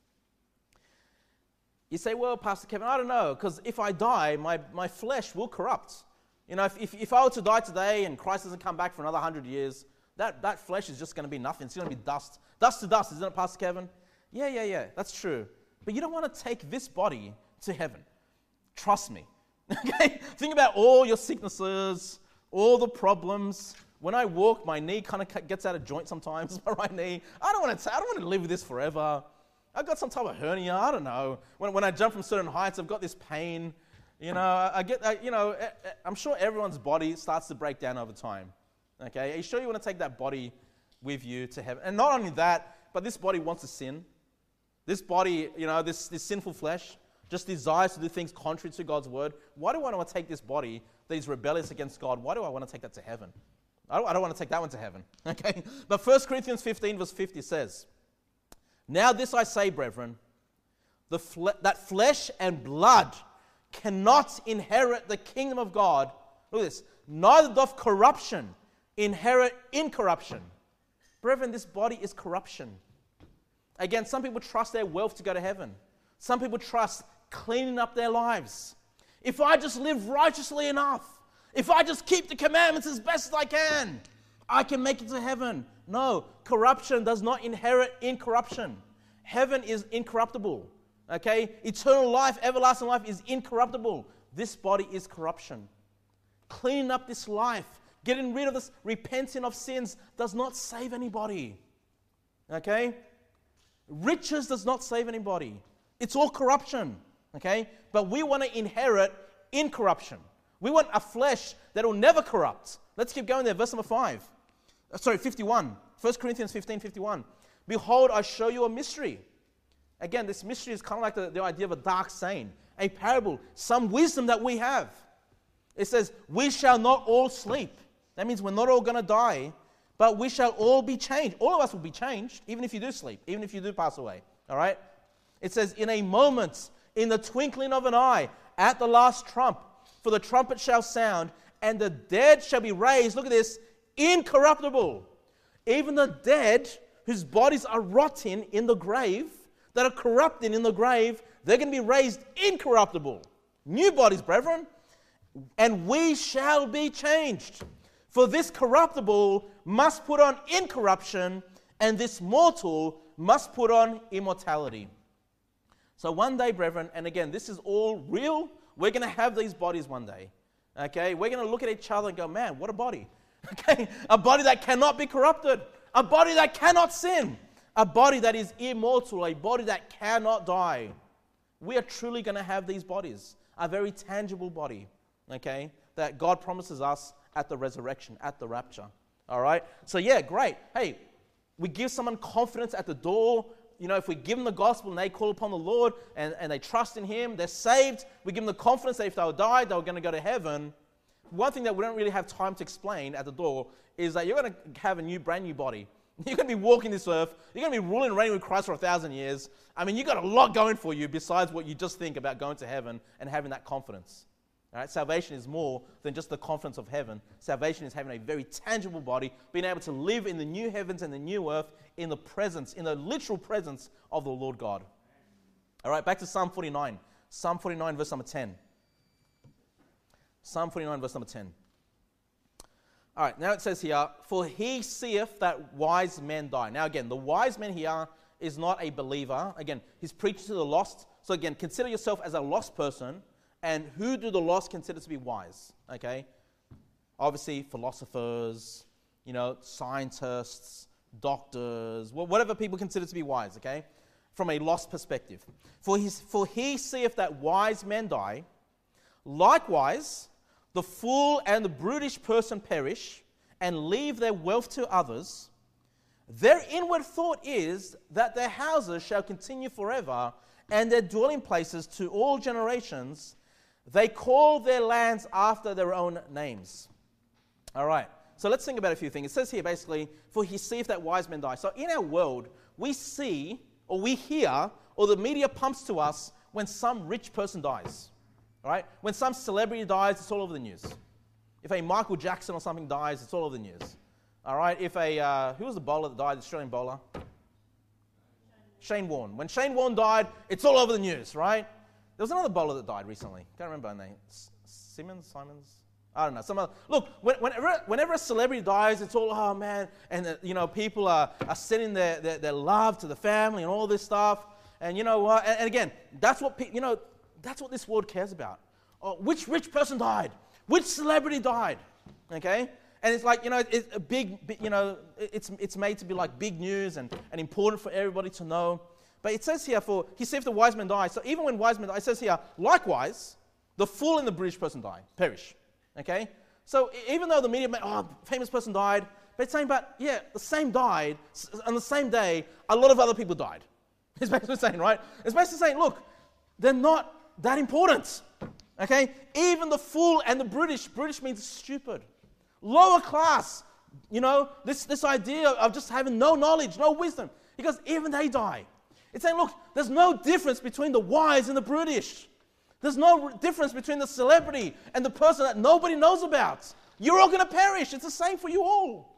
You say, well, Pastor Kevin, I don't know, because if I die, my flesh will corrupt. You know, if I were to die today and Christ doesn't come back for another 100 years, that flesh is just going to be nothing. It's going to be dust. Dust to dust, isn't it, Pastor Kevin? Yeah, that's true. But you don't want to take this body to heaven. Trust me. Okay? Think about all your sicknesses, all the problems. When I walk, my knee kind of gets out of joint sometimes, my right knee. I don't want to live with this forever. I've got some type of hernia. I don't know. When I jump from certain heights, I've got this pain. You know, I'm sure everyone's body starts to break down over time. Okay? Are you sure you want to take that body with you to heaven? And not only that, but this body wants to sin. This body, you know, this sinful flesh just desires to do things contrary to God's word. Why do I want to take this body that is rebellious against God? Why do I want to take that to heaven? I don't want to take that one to heaven. Okay? But 1 Corinthians 15, verse 50 says, now this I say, brethren, that flesh and blood cannot inherit the kingdom of God. Look at this. Neither doth corruption inherit incorruption. Brethren, this body is corruption. Again, some people trust their wealth to go to heaven. Some people trust cleaning up their lives. If I just live righteously enough, if I just keep the commandments as best as I can make it to heaven. No, corruption does not inherit incorruption. Heaven is incorruptible. Okay? Eternal life, everlasting life is incorruptible. This body is corruption. Cleaning up this life, getting rid of this, repenting of sins does not save anybody. Okay? Riches does not save anybody. It's all corruption. Okay? But we want to inherit incorruption. We want a flesh that will never corrupt. Let's keep going there. Verse number 51. 1 Corinthians 15, 51. Behold, I show you a mystery. Again, this mystery is kind of like the idea of a dark saying, a parable, some wisdom that we have. It says, we shall not all sleep. That means we're not all going to die, but we shall all be changed. All of us will be changed, even if you do sleep, even if you do pass away. All right? It says, in a moment, in the twinkling of an eye, at the last trump, for the trumpet shall sound, and the dead shall be raised. Look at this, incorruptible. Even the dead whose bodies are rotting in the grave, that are corrupting in the grave, they're going to be raised incorruptible. New bodies, brethren. And we shall be changed. For this corruptible must put on incorruption, and this mortal must put on immortality. So one day, brethren, and again, this is all real. We're going to have these bodies one day. Okay? We're going to look at each other and go, man, what a body. Okay? A body that cannot be corrupted. A body that cannot sin. A body that is immortal. A body that cannot die. We are truly going to have these bodies. A very tangible body. Okay? That God promises us at the resurrection, at the rapture. All right? So yeah, great. Hey, we give someone confidence at the door. You know, if we give them the gospel and they call upon the Lord and they trust in Him, they're saved. We give them the confidence that if they were died, they were going to go to heaven. One thing that we don't really have time to explain at the door is that you're going to have a brand new body. You're going to be walking this earth. You're going to be ruling and reigning with Christ for 1,000 years. I mean, you've got a lot going for you besides what you just think about going to heaven and having that confidence. All right? Salvation is more than just the confidence of heaven. Salvation is having a very tangible body, being able to live in the new heavens and the new earth in the presence, in the literal presence of the Lord God. All right, back to Psalm 49. Psalm 49, verse number 10. Psalm 49, verse number 10. All right, now it says here, for he seeth that wise men die. Now again, the wise man here is not a believer. Again, he's preaching to the lost. So again, consider yourself as a lost person. And who do the lost consider to be wise? Okay? Obviously, philosophers, you know, scientists, doctors, whatever people consider to be wise, okay? From a lost perspective. For he seeth that wise men die. Likewise, the fool and the brutish person perish and leave their wealth to others. Their inward thought is that their houses shall continue forever and their dwelling places to all generations. They call their lands after their own names. All right. So let's think about a few things. It says here basically, for he seeth that wise men die. So in our world, we see or we hear or the media pumps to us when some rich person dies. All right? When some celebrity dies, it's all over the news. If a Michael Jackson or something dies, it's all over the news. All right? If who was the bowler that died, the Australian bowler? Shane Warne. When Shane Warne died, it's all over the news, right? There was another bowler that died recently. Can't remember her name. Simons? I don't know. Some other. Look, whenever a celebrity dies, it's all, oh man, and people are sending their love to the family and all this stuff. And you know what? And again, that's what that's what this world cares about. Oh, which rich person died? Which celebrity died? Okay. And it's like, it's a big, it's made to be like big news and important for everybody to know. But it says here, he said if the wise man dies, so even when wise men die, it says here, likewise, the fool and the British person perish. Okay? So even though the media, famous person died, but it's saying, the same died, on the same day, a lot of other people died. It's basically saying, right? It's basically saying, look, they're not that important. Okay? Even the fool and the British means stupid. Lower class, this idea of just having no knowledge, no wisdom, because even they die. It's saying, look, there's no difference between the wise and the British. There's no difference between the celebrity and the person that nobody knows about. You're all going to perish. It's the same for you all.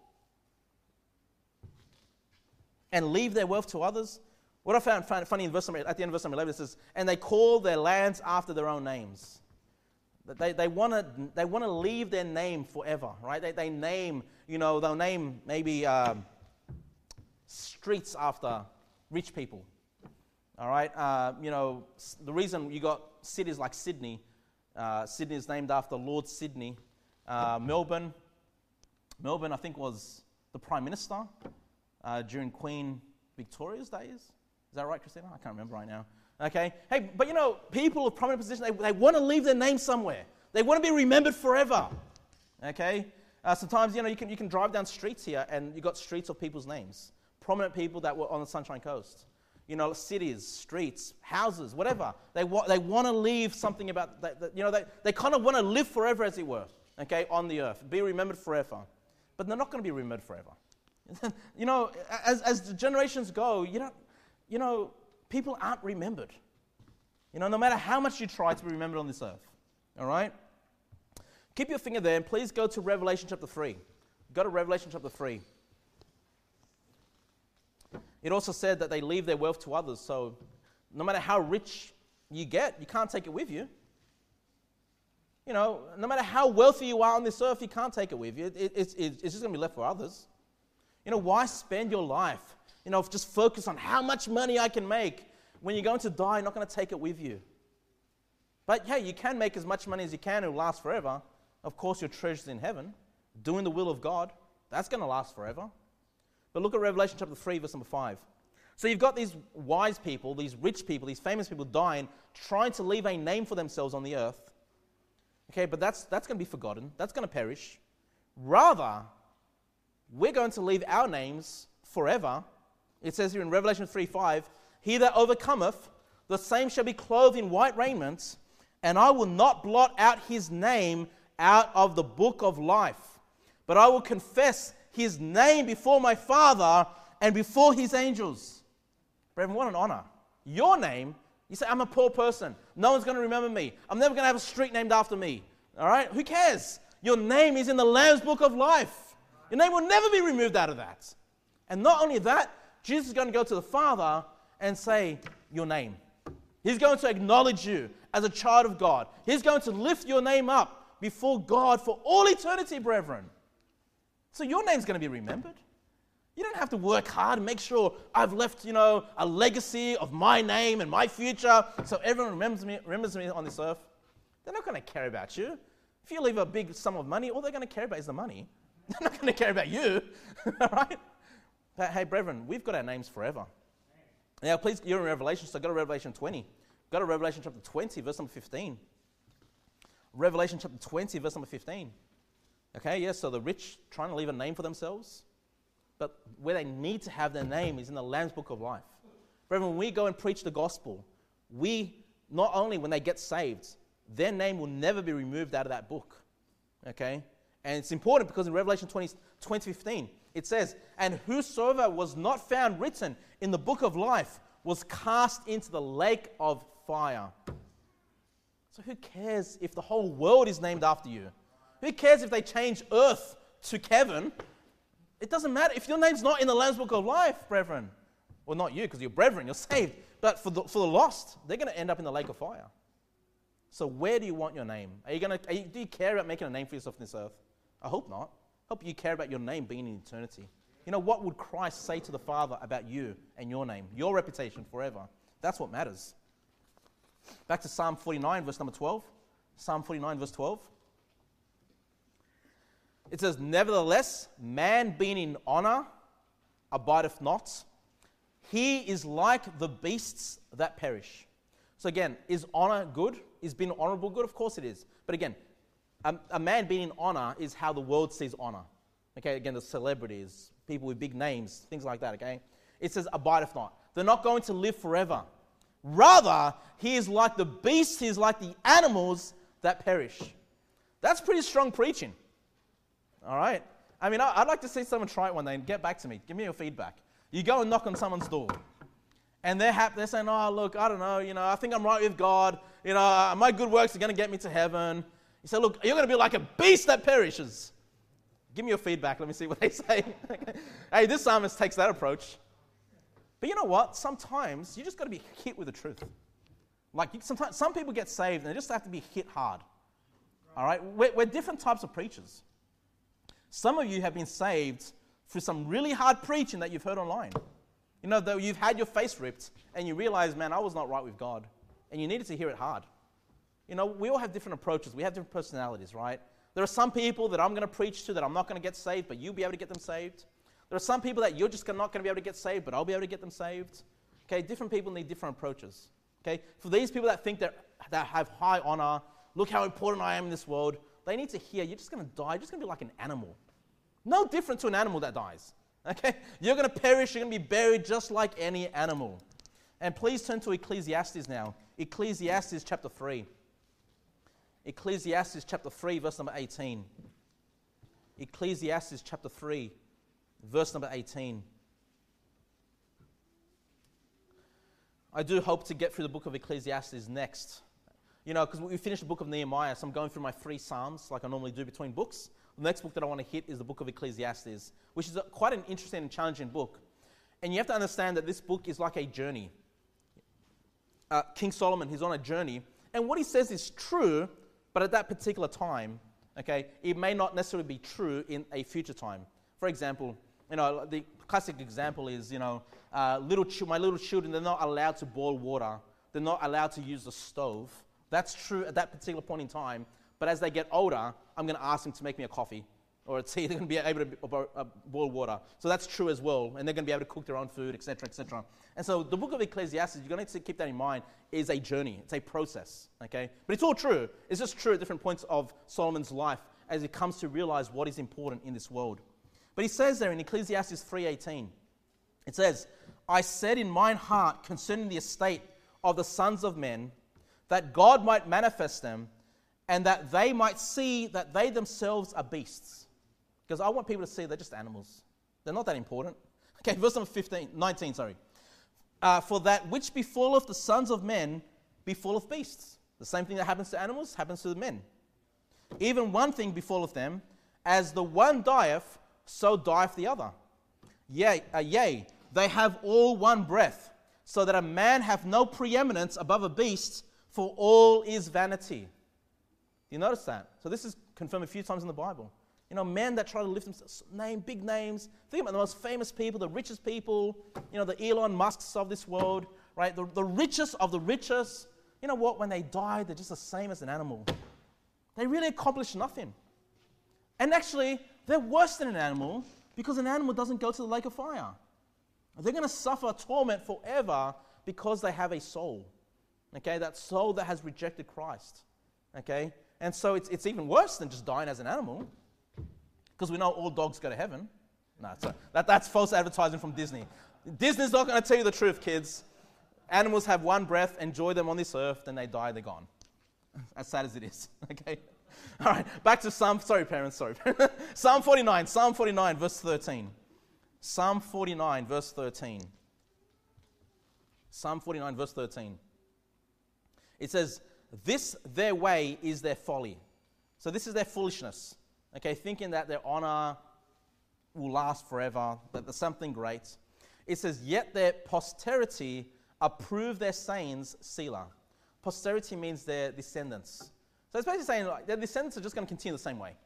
And leave their wealth to others. What I found funny at the end of verse number 11, it says, and they call their lands after their own names. They want to leave their name forever, right? They name, they'll name maybe streets after rich people. All right, the reason you got cities like Sydney, Sydney is named after Lord Sydney. Melbourne, I think, was the Prime Minister during Queen Victoria's days. Is that right, Christina? I can't remember right now. Okay, hey, but people of prominent position, they want to leave their name somewhere. They want to be remembered forever. Okay, sometimes you can drive down streets here and you got streets of people's names, prominent people that were on the Sunshine Coast. Cities, streets, houses, whatever. They want to leave something about that. They kind of want to live forever, as it were. Okay, on the earth, be remembered forever. But they're not going to be remembered forever. As the generations go, people aren't remembered. No matter how much you try to be remembered on this earth. All right? Keep your finger there and please go to Revelation chapter 3. Go to Revelation chapter 3. It also said that they leave their wealth to others. So no matter how rich you get, you can't take it with you. No matter how wealthy you are on this earth, you can't take it with you. It's just going to be left for others. Why spend your life, just focus on how much money I can make. When you're going to die, you're not going to take it with you. But hey, you can make as much money as you can. It will last forever. Of course, your treasure's in heaven, doing the will of God. That's going to last forever. But look at Revelation chapter 3, verse number 5. So you've got these wise people, these rich people, these famous people dying, trying to leave a name for themselves on the earth. Okay, but that's going to be forgotten. That's going to perish. Rather, we're going to leave our names forever. It says here in Revelation 3:5, he that overcometh, the same shall be clothed in white raiment, and I will not blot out his name out of the book of life, but I will confess his name before my Father and before his angels. Brethren, what an honor. Your name, you say, I'm a poor person. No one's going to remember me. I'm never going to have a street named after me. All right? Who cares? Your name is in the Lamb's book of life. Your name will never be removed out of that. And not only that, Jesus is going to go to the Father and say, your name. He's going to acknowledge you as a child of God. He's going to lift your name up before God for all eternity, brethren. So your name's going to be remembered. You don't have to work hard and make sure I've left, a legacy of my name and my future so everyone remembers me on this earth. They're not going to care about you. If you leave a big sum of money, all they're going to care about is the money. They're not going to care about you. All right? But hey, brethren, we've got our names forever. Now, please, you're in Revelation, so go to Revelation 20. Go to Revelation chapter 20, verse number 15. Revelation chapter 20, verse number 15. Okay, yes, so the rich trying to leave a name for themselves, but where they need to have their name is in the Lamb's book of life. Brethren, when we go and preach the gospel, not only when they get saved, their name will never be removed out of that book. Okay? And it's important because in Revelation 20:15, it says, and whosoever was not found written in the book of life was cast into the lake of fire. So who cares if the whole world is named after you? Who cares if they change earth to Kevin? It doesn't matter. If your name's not in the Lamb's book of life, brethren, Well, not you, because you're brethren, you're saved. But for the lost, they're going to end up in the lake of fire. So where do you want your name? Do you care about making a name for yourself on this earth? I hope not. I hope you care about your name being in eternity. You know, what would Christ say to the Father about you and your name, your reputation forever? That's what matters. Back to Psalm 49, verse number 12. Psalm 49, verse 12. It says, nevertheless, man being in honor abideth not. He is like the beasts that perish. So again, is honor good? Is being honorable good? Of course it is. But again, a man being in honor is how the world sees honor. Okay, again, the celebrities, people with big names, things like that, okay? It says, abideth not. They're not going to live forever. Rather, he is like the beasts, he is like the animals that perish. That's pretty strong preaching. All right? I mean, I'd like to see someone try it one day and get back to me. Give me your feedback. You go and knock on someone's door. And they're saying, oh, look, I don't know, I think I'm right with God. My good works are going to get me to heaven. You say, look, you're going to be like a beast that perishes. Give me your feedback. Let me see what they say. Hey, this psalmist takes that approach. But you know what? Sometimes you just got to be hit with the truth. Like sometimes some people get saved and they just have to be hit hard. All right? We're different types of preachers. Some of you have been saved through some really hard preaching that you've heard online. That you've had your face ripped and you realize, man, I was not right with God. And you needed to hear it hard. We all have different approaches. We have different personalities, right? There are some people that I'm going to preach to that I'm not going to get saved, but you'll be able to get them saved. There are some people that you're just not going to be able to get saved, but I'll be able to get them saved. Okay, different people need different approaches. Okay, for these people that think that have high honor, look how important I am in this world, they need to hear, you're just going to die, you're just going to be like an animal. No different to an animal that dies. Okay, you're going to perish, you're going to be buried just like any animal. And please turn to Ecclesiastes now. Ecclesiastes chapter 3. Ecclesiastes chapter 3, verse number 18. Ecclesiastes chapter 3, verse number 18. I do hope to get through the book of Ecclesiastes next. Because we finished the book of Nehemiah, so I'm going through my 3 Psalms like I normally do between books. The next book that I want to hit is the book of Ecclesiastes, which is quite an interesting and challenging book. And you have to understand that this book is like a journey. King Solomon, he's on a journey. And what he says is true, but at that particular time, okay, it may not necessarily be true in a future time. For example, the classic example is, my little children, they're not allowed to boil water. They're not allowed to use the stove. That's true at that particular point in time. But as they get older, I'm going to ask them to make me a coffee or a tea. They're going to be able to boil water. So that's true as well. And they're going to be able to cook their own food, etc., etc. And so the book of Ecclesiastes, you're going to keep that in mind, is a journey. It's a process, okay? But it's all true. It's just true at different points of Solomon's life as he comes to realize what is important in this world. But he says there in Ecclesiastes 3:18, it says, I said in mine heart concerning the estate of the sons of men, that God might manifest them, and that they might see that they themselves are beasts. Because I want people to see they're just animals. They're not that important. Okay, verse number 19. For that which befalleth the sons of men befalleth beasts. The same thing that happens to animals happens to the men. Even one thing befalleth them, as the one dieth, so dieth the other. Yea, they have all one breath, so that a man have no preeminence above a beast, for all is vanity. You notice that? So this is confirmed a few times in the Bible. Men that try to lift themselves, name big names. Think about the most famous people, the richest people, the Elon Musks of this world, right? The richest of the richest. You know what? When they die, they're just the same as an animal. They really accomplish nothing. And actually, they're worse than an animal because an animal doesn't go to the lake of fire. They're going to suffer torment forever because they have a soul. Okay, that soul that has rejected Christ. Okay, and so it's even worse than just dying as an animal, because we know all dogs go to heaven. No, that's false advertising from Disney. Disney's not going to tell you the truth, kids. Animals have one breath, enjoy them on this earth, then they die, they're gone. As sad as it is. Okay, all right. Back to Psalm 49, verse 13. Psalm 49, verse 13. Psalm 49, verse 13. It says, this their way is their folly. So this is their foolishness. Okay, thinking that their honor will last forever, that there's something great. It says, yet their posterity approve their sayings, Selah. Posterity means their descendants. So it's basically saying like, their descendants are just going to continue the same way.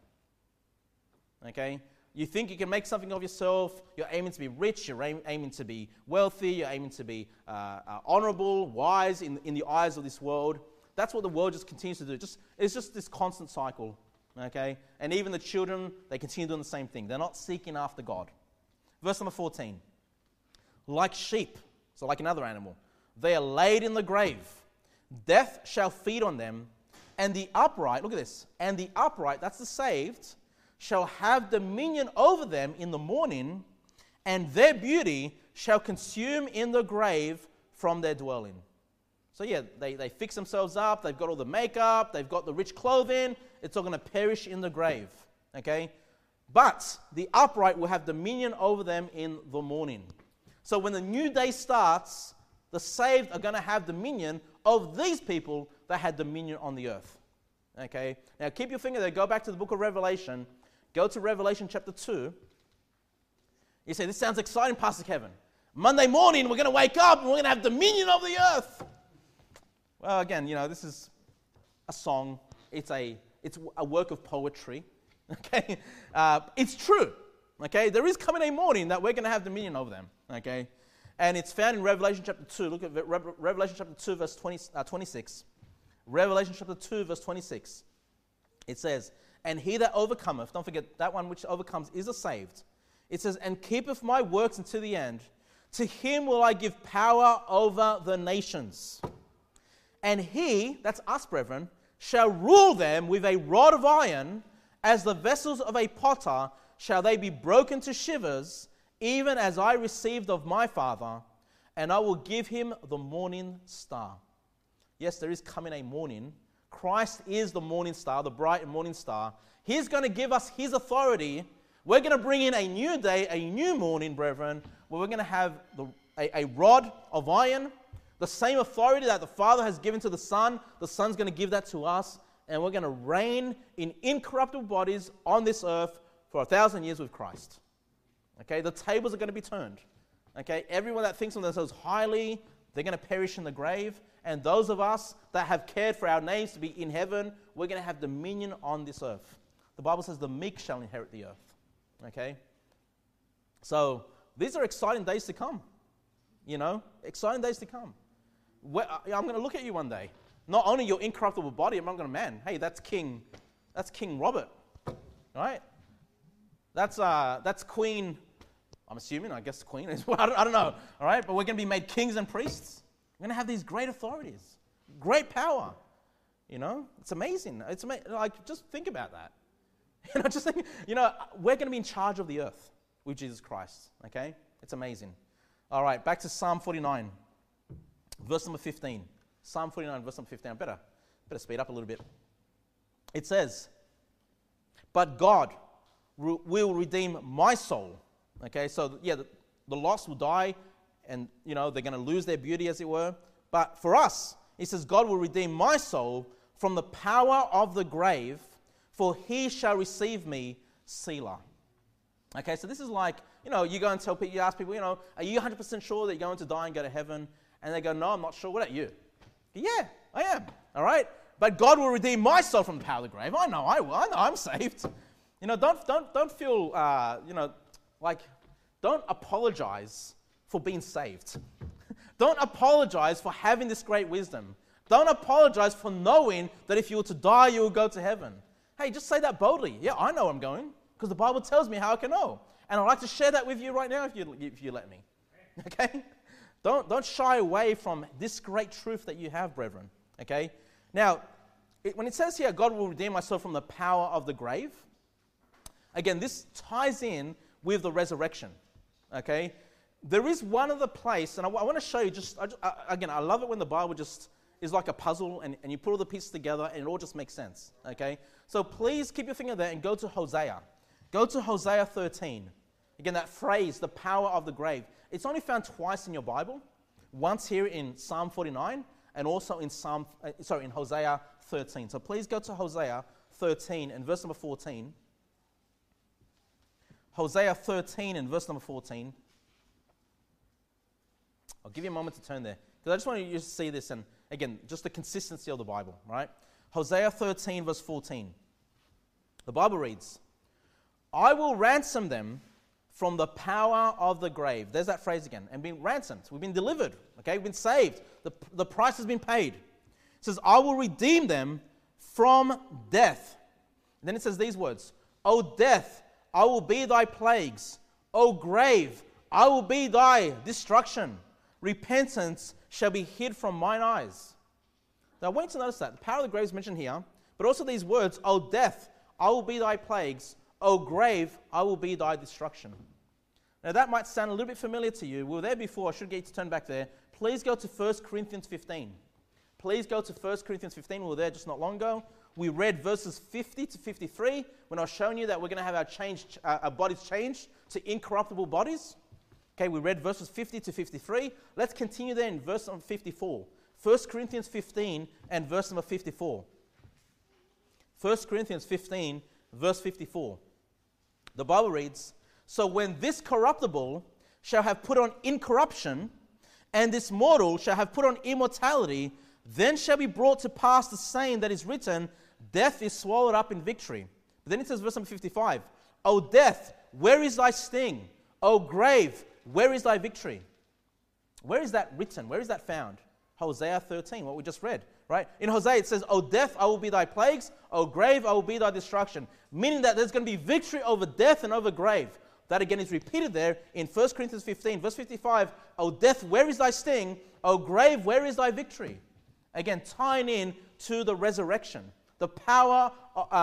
Okay? You think you can make something of yourself. You're aiming to be rich. You're aiming to be wealthy. You're aiming to be honorable, wise in the eyes of this world. That's what the world just continues to do. It's just this constant cycle. Okay? And even the children, they continue doing the same thing. They're not seeking after God. Verse number 14. Like sheep, so like another animal, they are laid in the grave. Death shall feed on them, and the upright, look at this, and the upright, that's the saved, shall have dominion over them in the morning, and their beauty shall consume in the grave from their dwelling. So yeah, they fix themselves up, they've got all the makeup, they've got the rich clothing, it's all going to perish in the grave, okay? But the upright will have dominion over them in the morning. So when the new day starts, the saved are going to have dominion of these people that had dominion on the earth. Okay? Now keep your finger there. Go back to the book of Revelation. Go to Revelation chapter 2. You say, this sounds exciting, Pastor Kevin. Monday morning, we're going to wake up and we're going to have dominion of the earth. Well, again, this is a song. It's a work of poetry. Okay? It's true. Okay? There is coming a morning that we're going to have dominion over them. Okay? And it's found in Revelation chapter 2. Look at Revelation chapter 2, verse 26. Revelation chapter 2, verse 26. It says, and he that overcometh, don't forget, that one which overcomes is a saved. It says, and keepeth my works unto the end. To him will I give power over the nations. And he, that's us, brethren, shall rule them with a rod of iron, as the vessels of a potter shall they be broken to shivers, even as I received of my Father, and I will give him the morning star. Yes, there is coming a morning. Christ is the morning star, the bright and morning star. He's going to give us his authority. We're going to bring in a new day, a new morning, brethren, where we're going to have a rod of iron, the same authority that the Father has given to the Son. The Son's going to give that to us, and we're going to reign in incorruptible bodies on this earth for 1,000 years with Christ. Okay, the tables are going to be turned. Okay, everyone that thinks of themselves highly, they're going to perish in the grave. And those of us that have cared for our names to be in heaven, we're going to have dominion on this earth. The Bible says the meek shall inherit the earth. Okay? So, these are exciting days to come. Exciting days to come. I'm going to look at you one day. Not only your incorruptible body, I'm not going to, man, hey, that's King Robert. Right? That's Queen, I'm assuming, I guess Queen is, I don't know, all right? But we're going to be made kings and priests. We're going to have these great authorities, great power, It's amazing. It's amazing. Like, just think about that. Just think, we're going to be in charge of the earth with Jesus Christ, okay? It's amazing. All right, back to Psalm 49, verse number 15. Psalm 49, verse number 15. I better speed up a little bit. It says, but God will redeem my soul. Okay, so yeah, the lost will die, and they're going to lose their beauty, as it were. But for us, he says, God will redeem my soul from the power of the grave, for he shall receive me, Selah. Okay, so this is like, you go and tell people, you ask people, are you 100% sure that you're going to die and go to heaven? And they go, no, I'm not sure. What about you? Yeah, I am. All right, but God will redeem my soul from the power of the grave. I know I will. I know I'm saved. Don't feel, don't apologize for being saved. Don't apologize for having this great wisdom. Don't apologize for knowing that if you were to die, you will go to heaven. Hey, just say that boldly. Yeah, I know I'm going, because the Bible tells me how I can know. And I'd like to share that with you right now if you let me. Okay? Don't shy away from this great truth that you have, brethren. Okay? Now, when it says here, God will redeem my soul from the power of the grave, again, this ties in with the resurrection. Okay? There is one other place, and I want to show you again, I love it when the Bible just is like a puzzle, and you put all the pieces together, and it all just makes sense. Okay? So please keep your finger there and go to Hosea. Go to Hosea 13. Again, that phrase, the power of the grave. It's only found twice in your Bible. Once here in Psalm 49, and also in Hosea 13. So please go to Hosea 13 and verse number 14. Hosea 13 and verse number 14. I'll give you a moment to turn there, because I just want you to see this, and again, just the consistency of the Bible, right? Hosea 13, verse 14. The Bible reads, I will ransom them from the power of the grave. There's that phrase again. And being ransomed. We've been delivered. Okay, we've been saved. The price has been paid. It says, I will redeem them from death. And then it says these words, O death, I will be thy plagues. O grave, I will be thy destruction. Repentance shall be hid from mine eyes. Now I want you to notice that. The power of the grave is mentioned here, but also these words, O death, I will be thy plagues. O grave, I will be thy destruction. Now that might sound a little bit familiar to you. We were there before. I should get you to turn back there. Please go to 1 Corinthians 15. Please go to 1 Corinthians 15. We were there just not long ago. We read verses 50 to 53 when I was showing you that we're going to have our bodies changed to incorruptible bodies. Okay, we read verses 50 to 53. Let's continue there in verse number 54. 1 Corinthians 15 and verse number 54. 1 Corinthians 15, verse 54. The Bible reads, So when this corruptible shall have put on incorruption, and this mortal shall have put on immortality, then shall be brought to pass the saying that is written, Death is swallowed up in victory. But then it says, verse number 55, O death, where is thy sting? O grave, where is thy victory? Where is that written? Where is that found? Hosea 13, what we just read, right? In Hosea it says, O death, I will be thy plagues. O grave, I will be thy destruction. Meaning that there's going to be victory over death and over grave. That again is repeated there in 1 Corinthians 15, verse 55. O death, where is thy sting? O grave, where is thy victory? Again, tying in to the resurrection. The power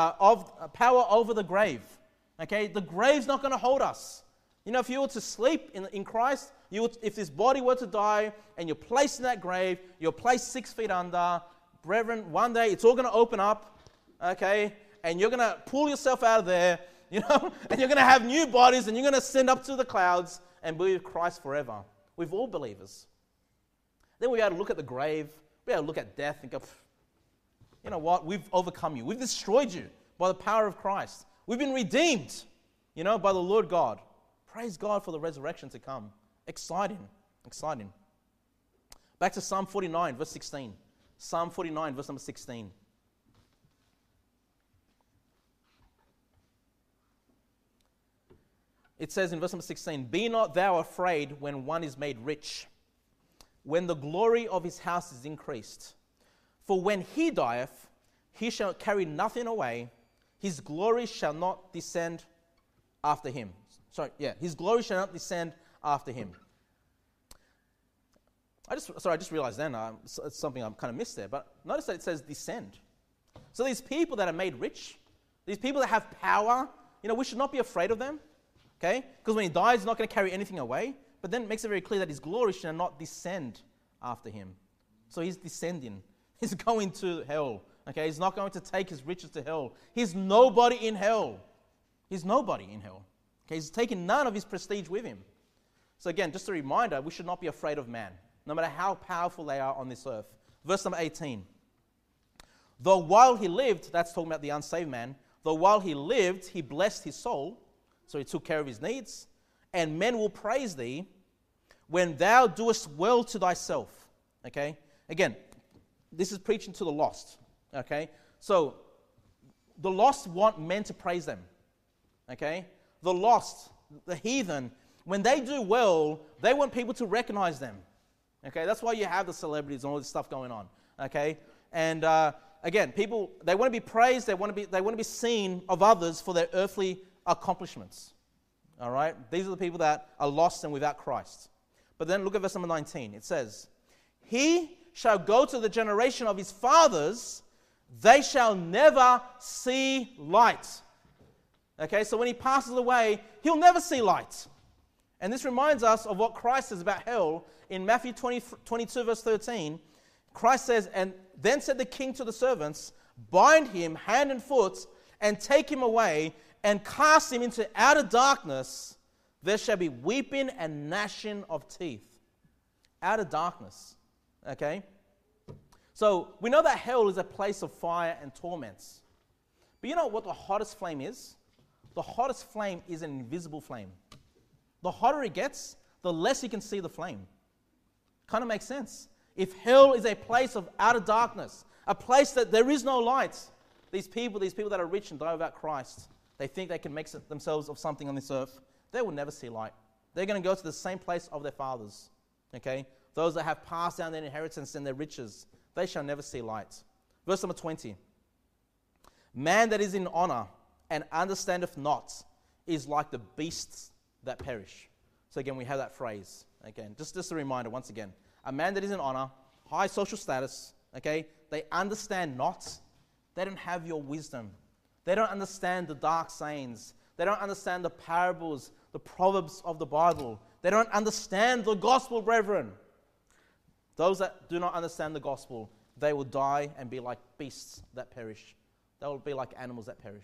over the grave. Okay, the grave's not going to hold us. You know, if you were to sleep in Christ, if this body were to die and you're placed in that grave, you're placed 6 feet under, brethren, one day it's all going to open up, okay, and you're going to pull yourself out of there, you know, and you're going to have new bodies and you're going to ascend up to the clouds and be with Christ forever. We've all believers. Then we able to look at the grave, we able to look at death and go, you know what, we've overcome you. We've destroyed you by the power of Christ. We've been redeemed, you know, by the Lord God. Praise God for the resurrection to come. Exciting, exciting. Back to Psalm 49, verse 16. Psalm 49, verse number 16. It says in verse number 16, Be not thou afraid when one is made rich, when the glory of his house is increased. For when he dieth, he shall carry nothing away, his glory shall not descend after him. His glory shall not descend after him. I just realized then, it's something I kind of missed there, but notice that it says descend. So these people that are made rich, these people that have power, you know, we should not be afraid of them, okay? Because when he dies, he's not going to carry anything away, but then it makes it very clear that his glory shall not descend after him. So he's descending. He's going to hell, okay? He's not going to take his riches to hell. He's nobody in hell. He's nobody in hell. Okay, he's taken none of his prestige with him. So again, just a reminder, we should not be afraid of man, no matter how powerful they are on this earth. Verse number 18. Though while he lived, that's talking about the unsaved man, though while he lived, he blessed his soul, so he took care of his needs, and men will praise thee when thou doest well to thyself. Okay? Again, this is preaching to the lost. Okay? So, the lost want men to praise them. Okay? The lost, the heathen, when they do well, they want people to recognize them. Okay, that's why you have the celebrities and all this stuff going on. Okay, and again, people, they want to be praised. They want to be seen of others for their earthly accomplishments. All right, these are the people that are lost and without Christ. But then look at verse number 19. It says, He shall go to the generation of his fathers; they shall never see light. Okay, so when he passes away, he'll never see light. And this reminds us of what Christ says about hell in Matthew 22, verse 13. Christ says, And then said the king to the servants, Bind him hand and foot, and take him away, and cast him into outer darkness. There shall be weeping and gnashing of teeth. Outer darkness. Okay? So we know that hell is a place of fire and torments. But you know what the hottest flame is? The hottest flame is an invisible flame. The hotter it gets, the less you can see the flame. Kind of makes sense. If hell is a place of outer darkness, a place that there is no light, these people that are rich and die without Christ, they think they can make themselves of something on this earth. They will never see light. They're going to go to the same place of their fathers. Okay? Those that have passed down their inheritance and their riches, they shall never see light. Verse number 20. Man that is in honor and understandeth not is like the beasts that perish. So again, we have that phrase. Again, just a reminder once again. A man that is in honor, high social status, okay, they understand not. They don't have your wisdom. They don't understand the dark sayings. They don't understand the parables, the proverbs of the Bible. They don't understand the gospel, brethren. Those that do not understand the gospel, they will die and be like beasts that perish. They will be like animals that perish.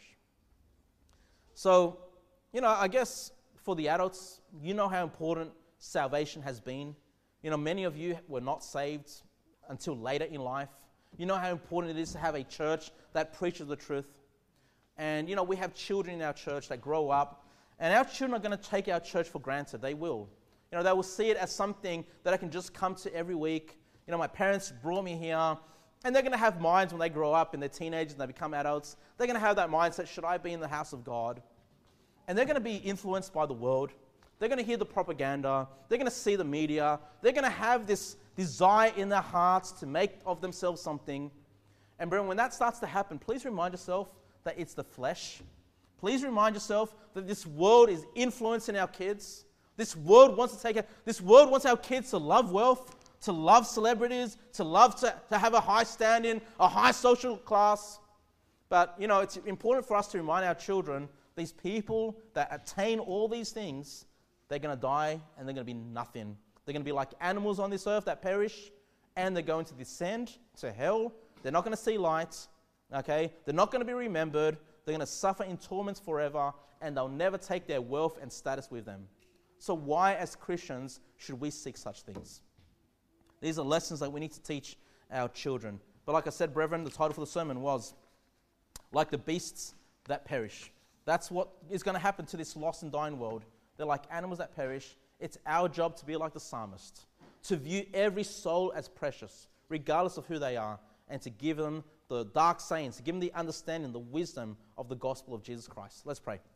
So, I guess for the adults, you know how important salvation has been. Many of you were not saved until later in life. You know how important it is to have a church that preaches the truth. And, we have children in our church that grow up, and our children are going to take our church for granted. They will. They will see it as something that I can just come to every week. My parents brought me here, and they're going to have minds when they grow up and they're teenagers and they become adults. They're going to have that mindset, should I be in the house of God? And they're going to be influenced by the world. They're going to hear the propaganda. They're going to see the media. They're going to have this desire in their hearts to make of themselves something. And brethren, when that starts to happen, please remind yourself that it's the flesh. Please remind yourself that this world is influencing our kids. This world wants our kids to love wealth, to love celebrities, to love to have a high standing, a high social class. But, it's important for us to remind our children, these people that attain all these things, they're going to die and they're going to be nothing. They're going to be like animals on this earth that perish, and they're going to descend to hell. They're not going to see light, okay? They're not going to be remembered. They're going to suffer in torments forever, and they'll never take their wealth and status with them. So why, as Christians, should we seek such things? These are lessons that we need to teach our children. But like I said, brethren, the title for the sermon was, like the beasts that perish. That's what is going to happen to this lost and dying world. They're like animals that perish. It's our job to be like the psalmist, to view every soul as precious, regardless of who they are, and to give them the dark sayings, to give them the understanding, the wisdom of the gospel of Jesus Christ. Let's pray.